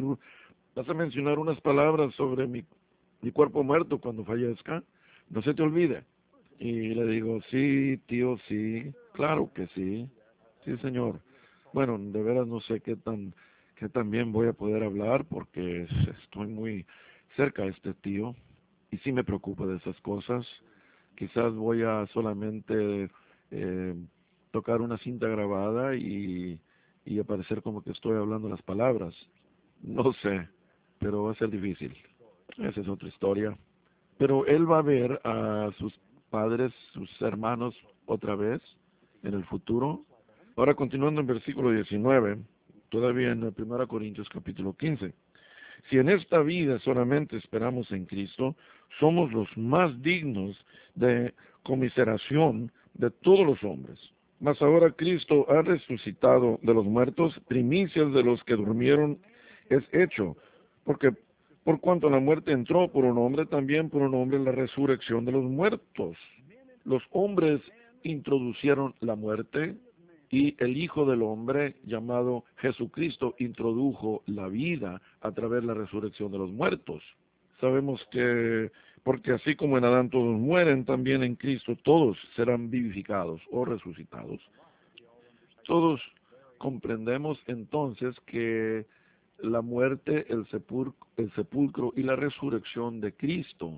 a mencionar unas palabras sobre mi cuerpo muerto cuando fallezca. No se te olvide. Y le digo, sí, tío, sí, claro que sí, sí, señor. Bueno, de veras no sé qué tan bien voy a poder hablar porque estoy muy cerca a este tío y sí me preocupa de esas cosas. Quizás voy a solamente eh, tocar una cinta grabada y aparecer como que estoy hablando las palabras. No sé, pero va a ser difícil. Esa es otra historia. Pero él va a ver a sus padres, sus hermanos otra vez en el futuro. Ahora continuando en versículo 19, todavía en el 1 Corintios capítulo 15. Si en esta vida solamente esperamos en Cristo, somos los más dignos de conmiseración de todos los hombres. Mas ahora Cristo ha resucitado de los muertos, primicias de los que durmieron es hecho, porque por cuanto la muerte entró por un hombre, también por un hombre la resurrección de los muertos. Los hombres introducieron la muerte, y el Hijo del Hombre, llamado Jesucristo, introdujo la vida a través de la resurrección de los muertos. Sabemos que, porque así como en Adán todos mueren, también en Cristo todos serán vivificados o resucitados. Todos comprendemos entonces que la muerte, el sepulcro y la resurrección de Cristo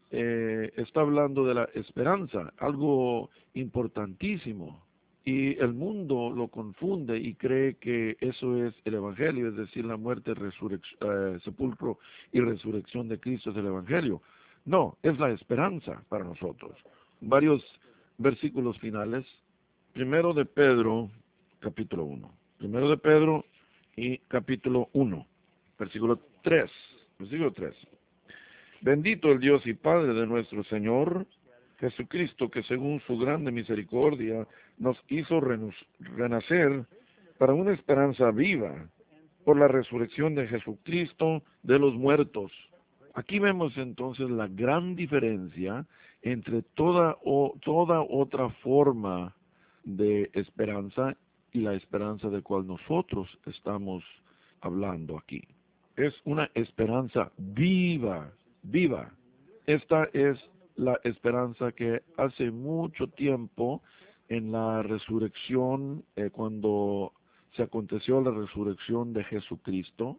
está hablando de la esperanza, algo importantísimo. Y el mundo lo confunde y cree que eso es el Evangelio, es decir, la muerte, sepulcro y resurrección de Cristo es el Evangelio. No, es la esperanza para nosotros. Varios versículos finales. Primero de Pedro, capítulo 1. Primero de Pedro y capítulo 1, versículo 3. Versículo 3. Bendito el Dios y Padre de nuestro Señor Jesucristo, que según su grande misericordia nos hizo renacer para una esperanza viva por la resurrección de Jesucristo de los muertos. Aquí vemos entonces la gran diferencia entre toda otra forma de esperanza y la esperanza de cual nosotros estamos hablando aquí. Es una esperanza viva, viva. Esta es la esperanza que hace mucho tiempo en la resurrección, cuando se aconteció la resurrección de Jesucristo,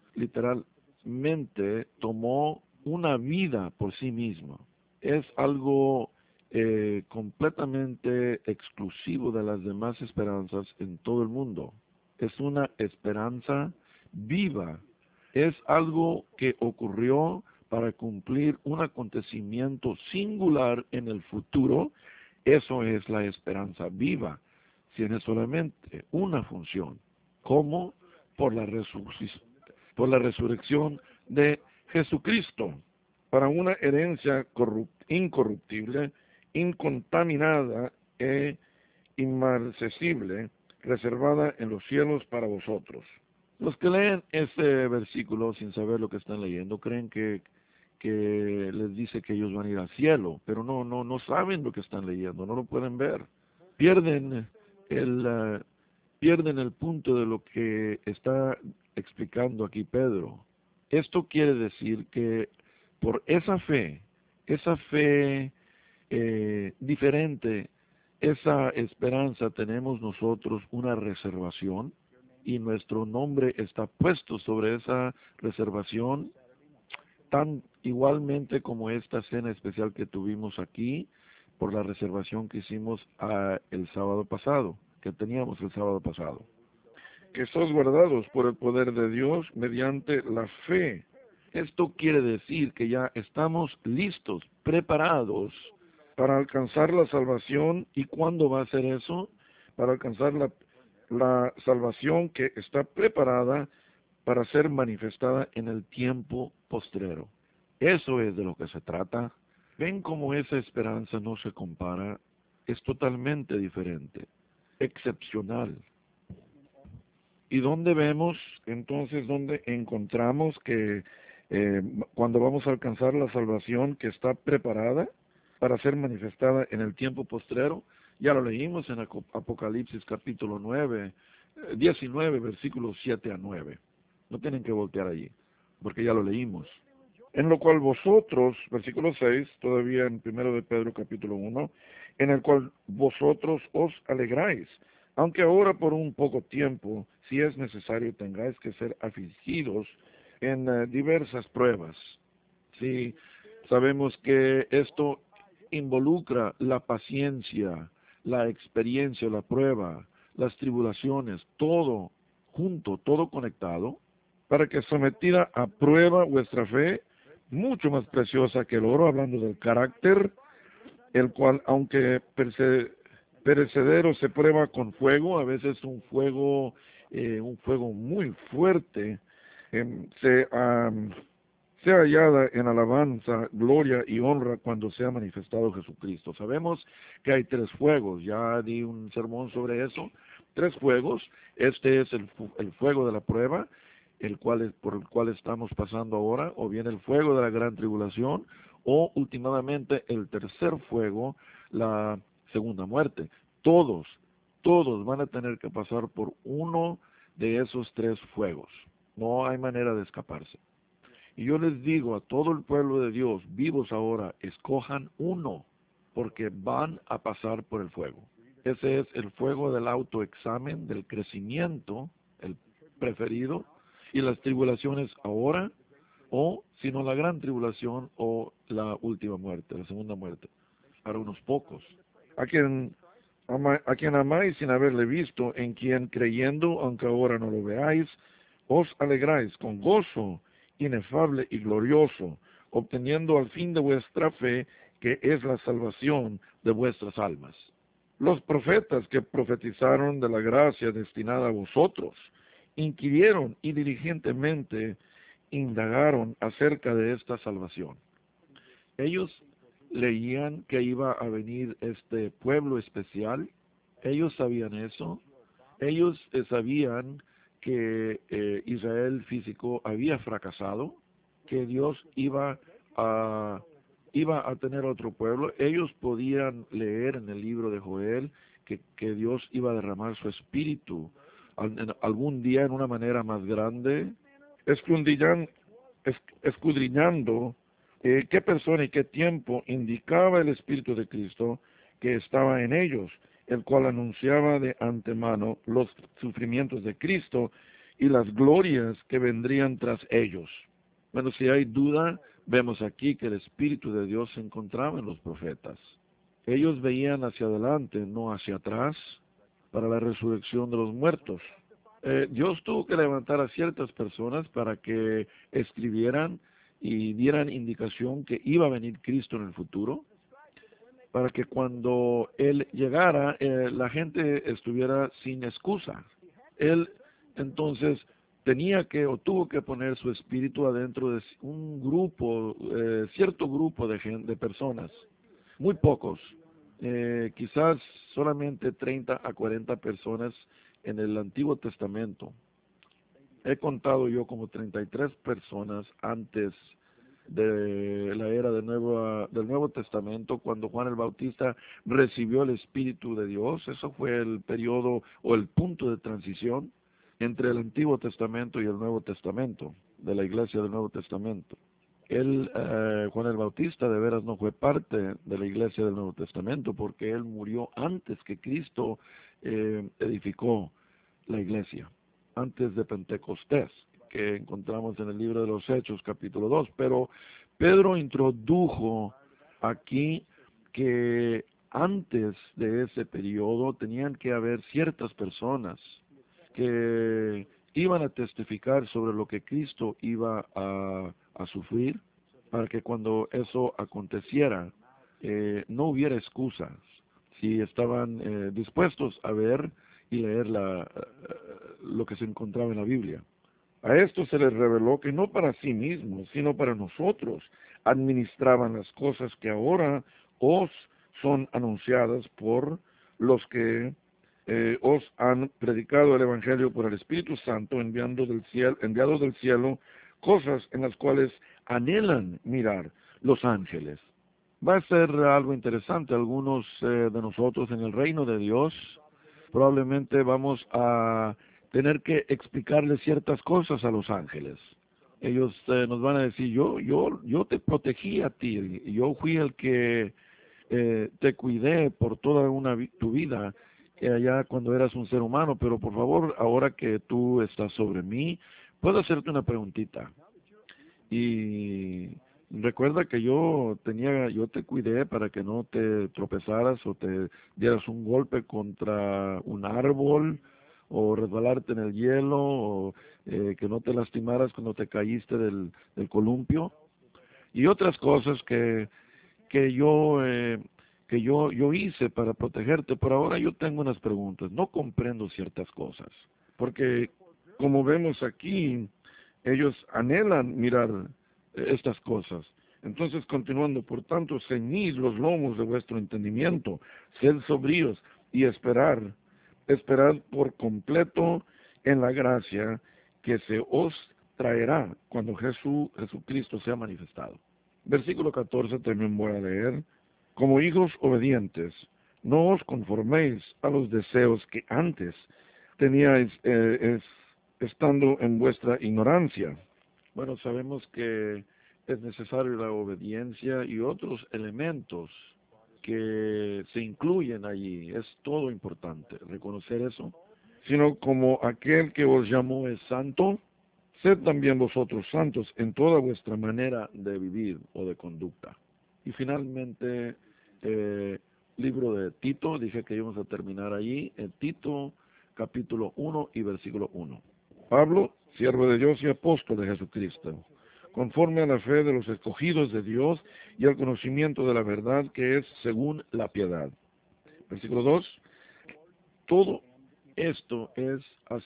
literalmente tomó una vida por sí mismo. Es algo completamente exclusivo de las demás esperanzas en todo el mundo. Es una esperanza viva. Es algo que ocurrió para cumplir un acontecimiento singular en el futuro. Eso es la esperanza viva. Tiene solamente una función. ¿Cómo? Por la resurrección de Jesucristo, para una herencia incorruptible, incontaminada e inmarcesible, reservada en los cielos para vosotros. Los que leen este versículo sin saber lo que están leyendo creen que les dice que ellos van a ir al cielo, pero no saben lo que están leyendo, no lo pueden ver. Pierden pierden el punto de lo que está explicando aquí Pedro. Esto quiere decir que por esa fe diferente, esa esperanza, tenemos nosotros una reservación y nuestro nombre está puesto sobre esa reservación, tan igualmente como esta cena especial que tuvimos aquí por la reservación que hicimos el sábado pasado, que teníamos el sábado pasado. Que sos guardados por el poder de Dios mediante la fe. Esto quiere decir que ya estamos listos, preparados para alcanzar la salvación. ¿Y cuándo va a ser eso? Para alcanzar la salvación que está preparada para ser manifestada en el tiempo postrero. Eso es de lo que se trata. Ven cómo esa esperanza no se compara, es totalmente diferente, excepcional. ¿Y dónde vemos entonces, dónde encontramos que cuando vamos a alcanzar la salvación que está preparada para ser manifestada en el tiempo postrero? Ya lo leímos en Apocalipsis capítulo 9, 19, versículos 7 a 9. No tienen que voltear allí, porque ya lo leímos. En lo cual vosotros, versículo 6, todavía en 1 de Pedro capítulo 1, en el cual vosotros os alegráis, aunque ahora por un poco tiempo, si es necesario, tengáis que ser afligidos en diversas pruebas. Sí, sabemos que esto involucra la paciencia, la experiencia, la prueba, las tribulaciones, todo junto, todo conectado, para que sometida a prueba vuestra fe, mucho más preciosa que el oro, hablando del carácter, el cual, aunque perecedero se prueba con fuego, a veces un fuego muy fuerte, sea hallada en alabanza, gloria y honra cuando sea manifestado Jesucristo. Sabemos que hay tres fuegos, ya di un sermón sobre eso, tres fuegos. Este es el fuego de la prueba, por el cual estamos pasando ahora, o bien el fuego de la gran tribulación, o últimamente el tercer fuego, la segunda muerte. Todos, todos van a tener que pasar por uno de esos tres fuegos. No hay manera de escaparse. Y yo les digo a todo el pueblo de Dios, vivos ahora, escojan uno, porque van a pasar por el fuego. Ese es el fuego del autoexamen, del crecimiento, el preferido, y las tribulaciones ahora, o si no la gran tribulación o la última muerte, la segunda muerte, para unos pocos. A quien, a quien amáis sin haberle visto, en quien creyendo, aunque ahora no lo veáis, os alegráis con gozo inefable y glorioso, obteniendo al fin de vuestra fe, que es la salvación de vuestras almas. Los profetas que profetizaron de la gracia destinada a vosotros, inquirieron y diligentemente indagaron acerca de esta salvación. Ellos leían que iba a venir este pueblo especial, ellos sabían eso, ellos sabían que Israel físico había fracasado, que Dios a, iba a tener otro pueblo. Ellos podían leer en el libro de Joel que Dios iba a derramar su espíritu algún día en una manera más grande, escudriñan- escudriñando qué persona y qué tiempo indicaba el Espíritu de Cristo que estaba en ellos, el cual anunciaba de antemano los sufrimientos de Cristo y las glorias que vendrían tras ellos. Bueno, si hay duda, vemos aquí que el Espíritu de Dios se encontraba en los profetas. Ellos veían hacia adelante, no hacia atrás, para la resurrección de los muertos. Dios tuvo que levantar a ciertas personas para que escribieran y dieran indicación que iba a venir Cristo en el futuro, para que cuando Él llegara, la gente estuviera sin excusa. Él entonces tenía que o tuvo que poner su espíritu adentro de un grupo, cierto grupo de personas, muy pocos, quizás solamente 30 a 40 personas en el Antiguo Testamento. He contado yo como 33 personas antes de la era del Nuevo Testamento, cuando Juan el Bautista recibió el Espíritu de Dios. Eso fue el periodo o el punto de transición entre el Antiguo Testamento y el Nuevo Testamento, de la iglesia del Nuevo Testamento. Juan el Bautista, de veras no fue parte de la iglesia del Nuevo Testamento, porque él murió antes que Cristo edificó la iglesia, antes de Pentecostés, que encontramos en el libro de los Hechos, capítulo 2. Pero Pedro introdujo aquí que antes de ese periodo tenían que haber ciertas personas que iban a testificar sobre lo que Cristo iba a sufrir, para que cuando eso aconteciera no hubiera excusas, si estaban dispuestos a ver y leer lo que se encontraba en la Biblia. A esto se les reveló que no para sí mismos, sino para nosotros, administraban las cosas que ahora os son anunciadas por los que os han predicado el Evangelio por el Espíritu Santo, enviados del cielo, cosas en las cuales anhelan mirar los ángeles. Va a ser algo interesante. Algunos de nosotros en el reino de Dios probablemente vamos a tener que explicarle ciertas cosas a los ángeles. Ellos nos van a decir, yo te protegí a ti, yo fui el que te cuidé por toda tu vida, allá cuando eras un ser humano, pero por favor, ahora que tú estás sobre mí, puedo hacerte una preguntita. Y Recuerda que yo te cuidé para que no te tropezaras o te dieras un golpe contra un árbol o resbalarte en el hielo o que no te lastimaras cuando te caíste del columpio y otras cosas que yo hice para protegerte, pero ahora yo tengo unas preguntas. No comprendo ciertas cosas, porque como vemos aquí, ellos anhelan mirar estas cosas. Entonces, continuando, por tanto, ceñid los lomos de vuestro entendimiento, sed sobrios y esperad por completo en la gracia que se os traerá cuando Jesucristo sea manifestado. Versículo 14 también voy a leer. Como hijos obedientes, no os conforméis a los deseos que antes teníais estando en vuestra ignorancia. Bueno, sabemos que es necesaria la obediencia y otros elementos que se incluyen allí. Es todo importante reconocer eso. Sino como aquel que os llamó es santo, sed también vosotros santos en toda vuestra manera de vivir o de conducta. Y finalmente, libro de Tito, dije que íbamos a terminar allí, en Tito capítulo 1 y versículo 1. Pablo, siervo de Dios y apóstol de Jesucristo, conforme a la fe de los escogidos de Dios y al conocimiento de la verdad que es según la piedad. Versículo 2. Todo esto es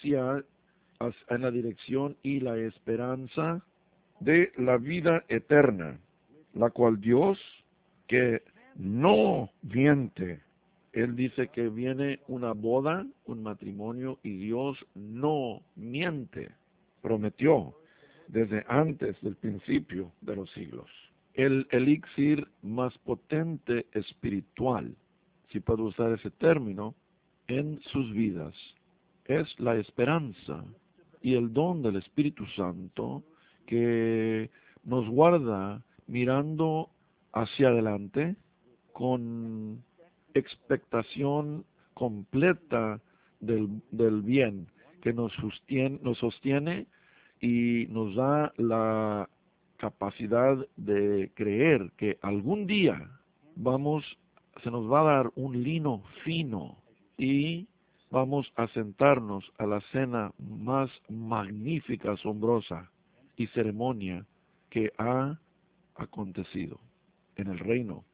en la dirección y la esperanza de la vida eterna, la cual Dios, que no miente, Él dice que viene una boda, un matrimonio, y Dios no miente, prometió desde antes del principio de los siglos. El elixir más potente espiritual, si puedo usar ese término, en sus vidas es la esperanza y el don del Espíritu Santo que nos guarda mirando hacia adelante con expectación completa del bien, que nos sostiene y nos da la capacidad de creer que algún día se nos va a dar un lino fino y vamos a sentarnos a la cena más magnífica, asombrosa y ceremonia que ha acontecido en el reino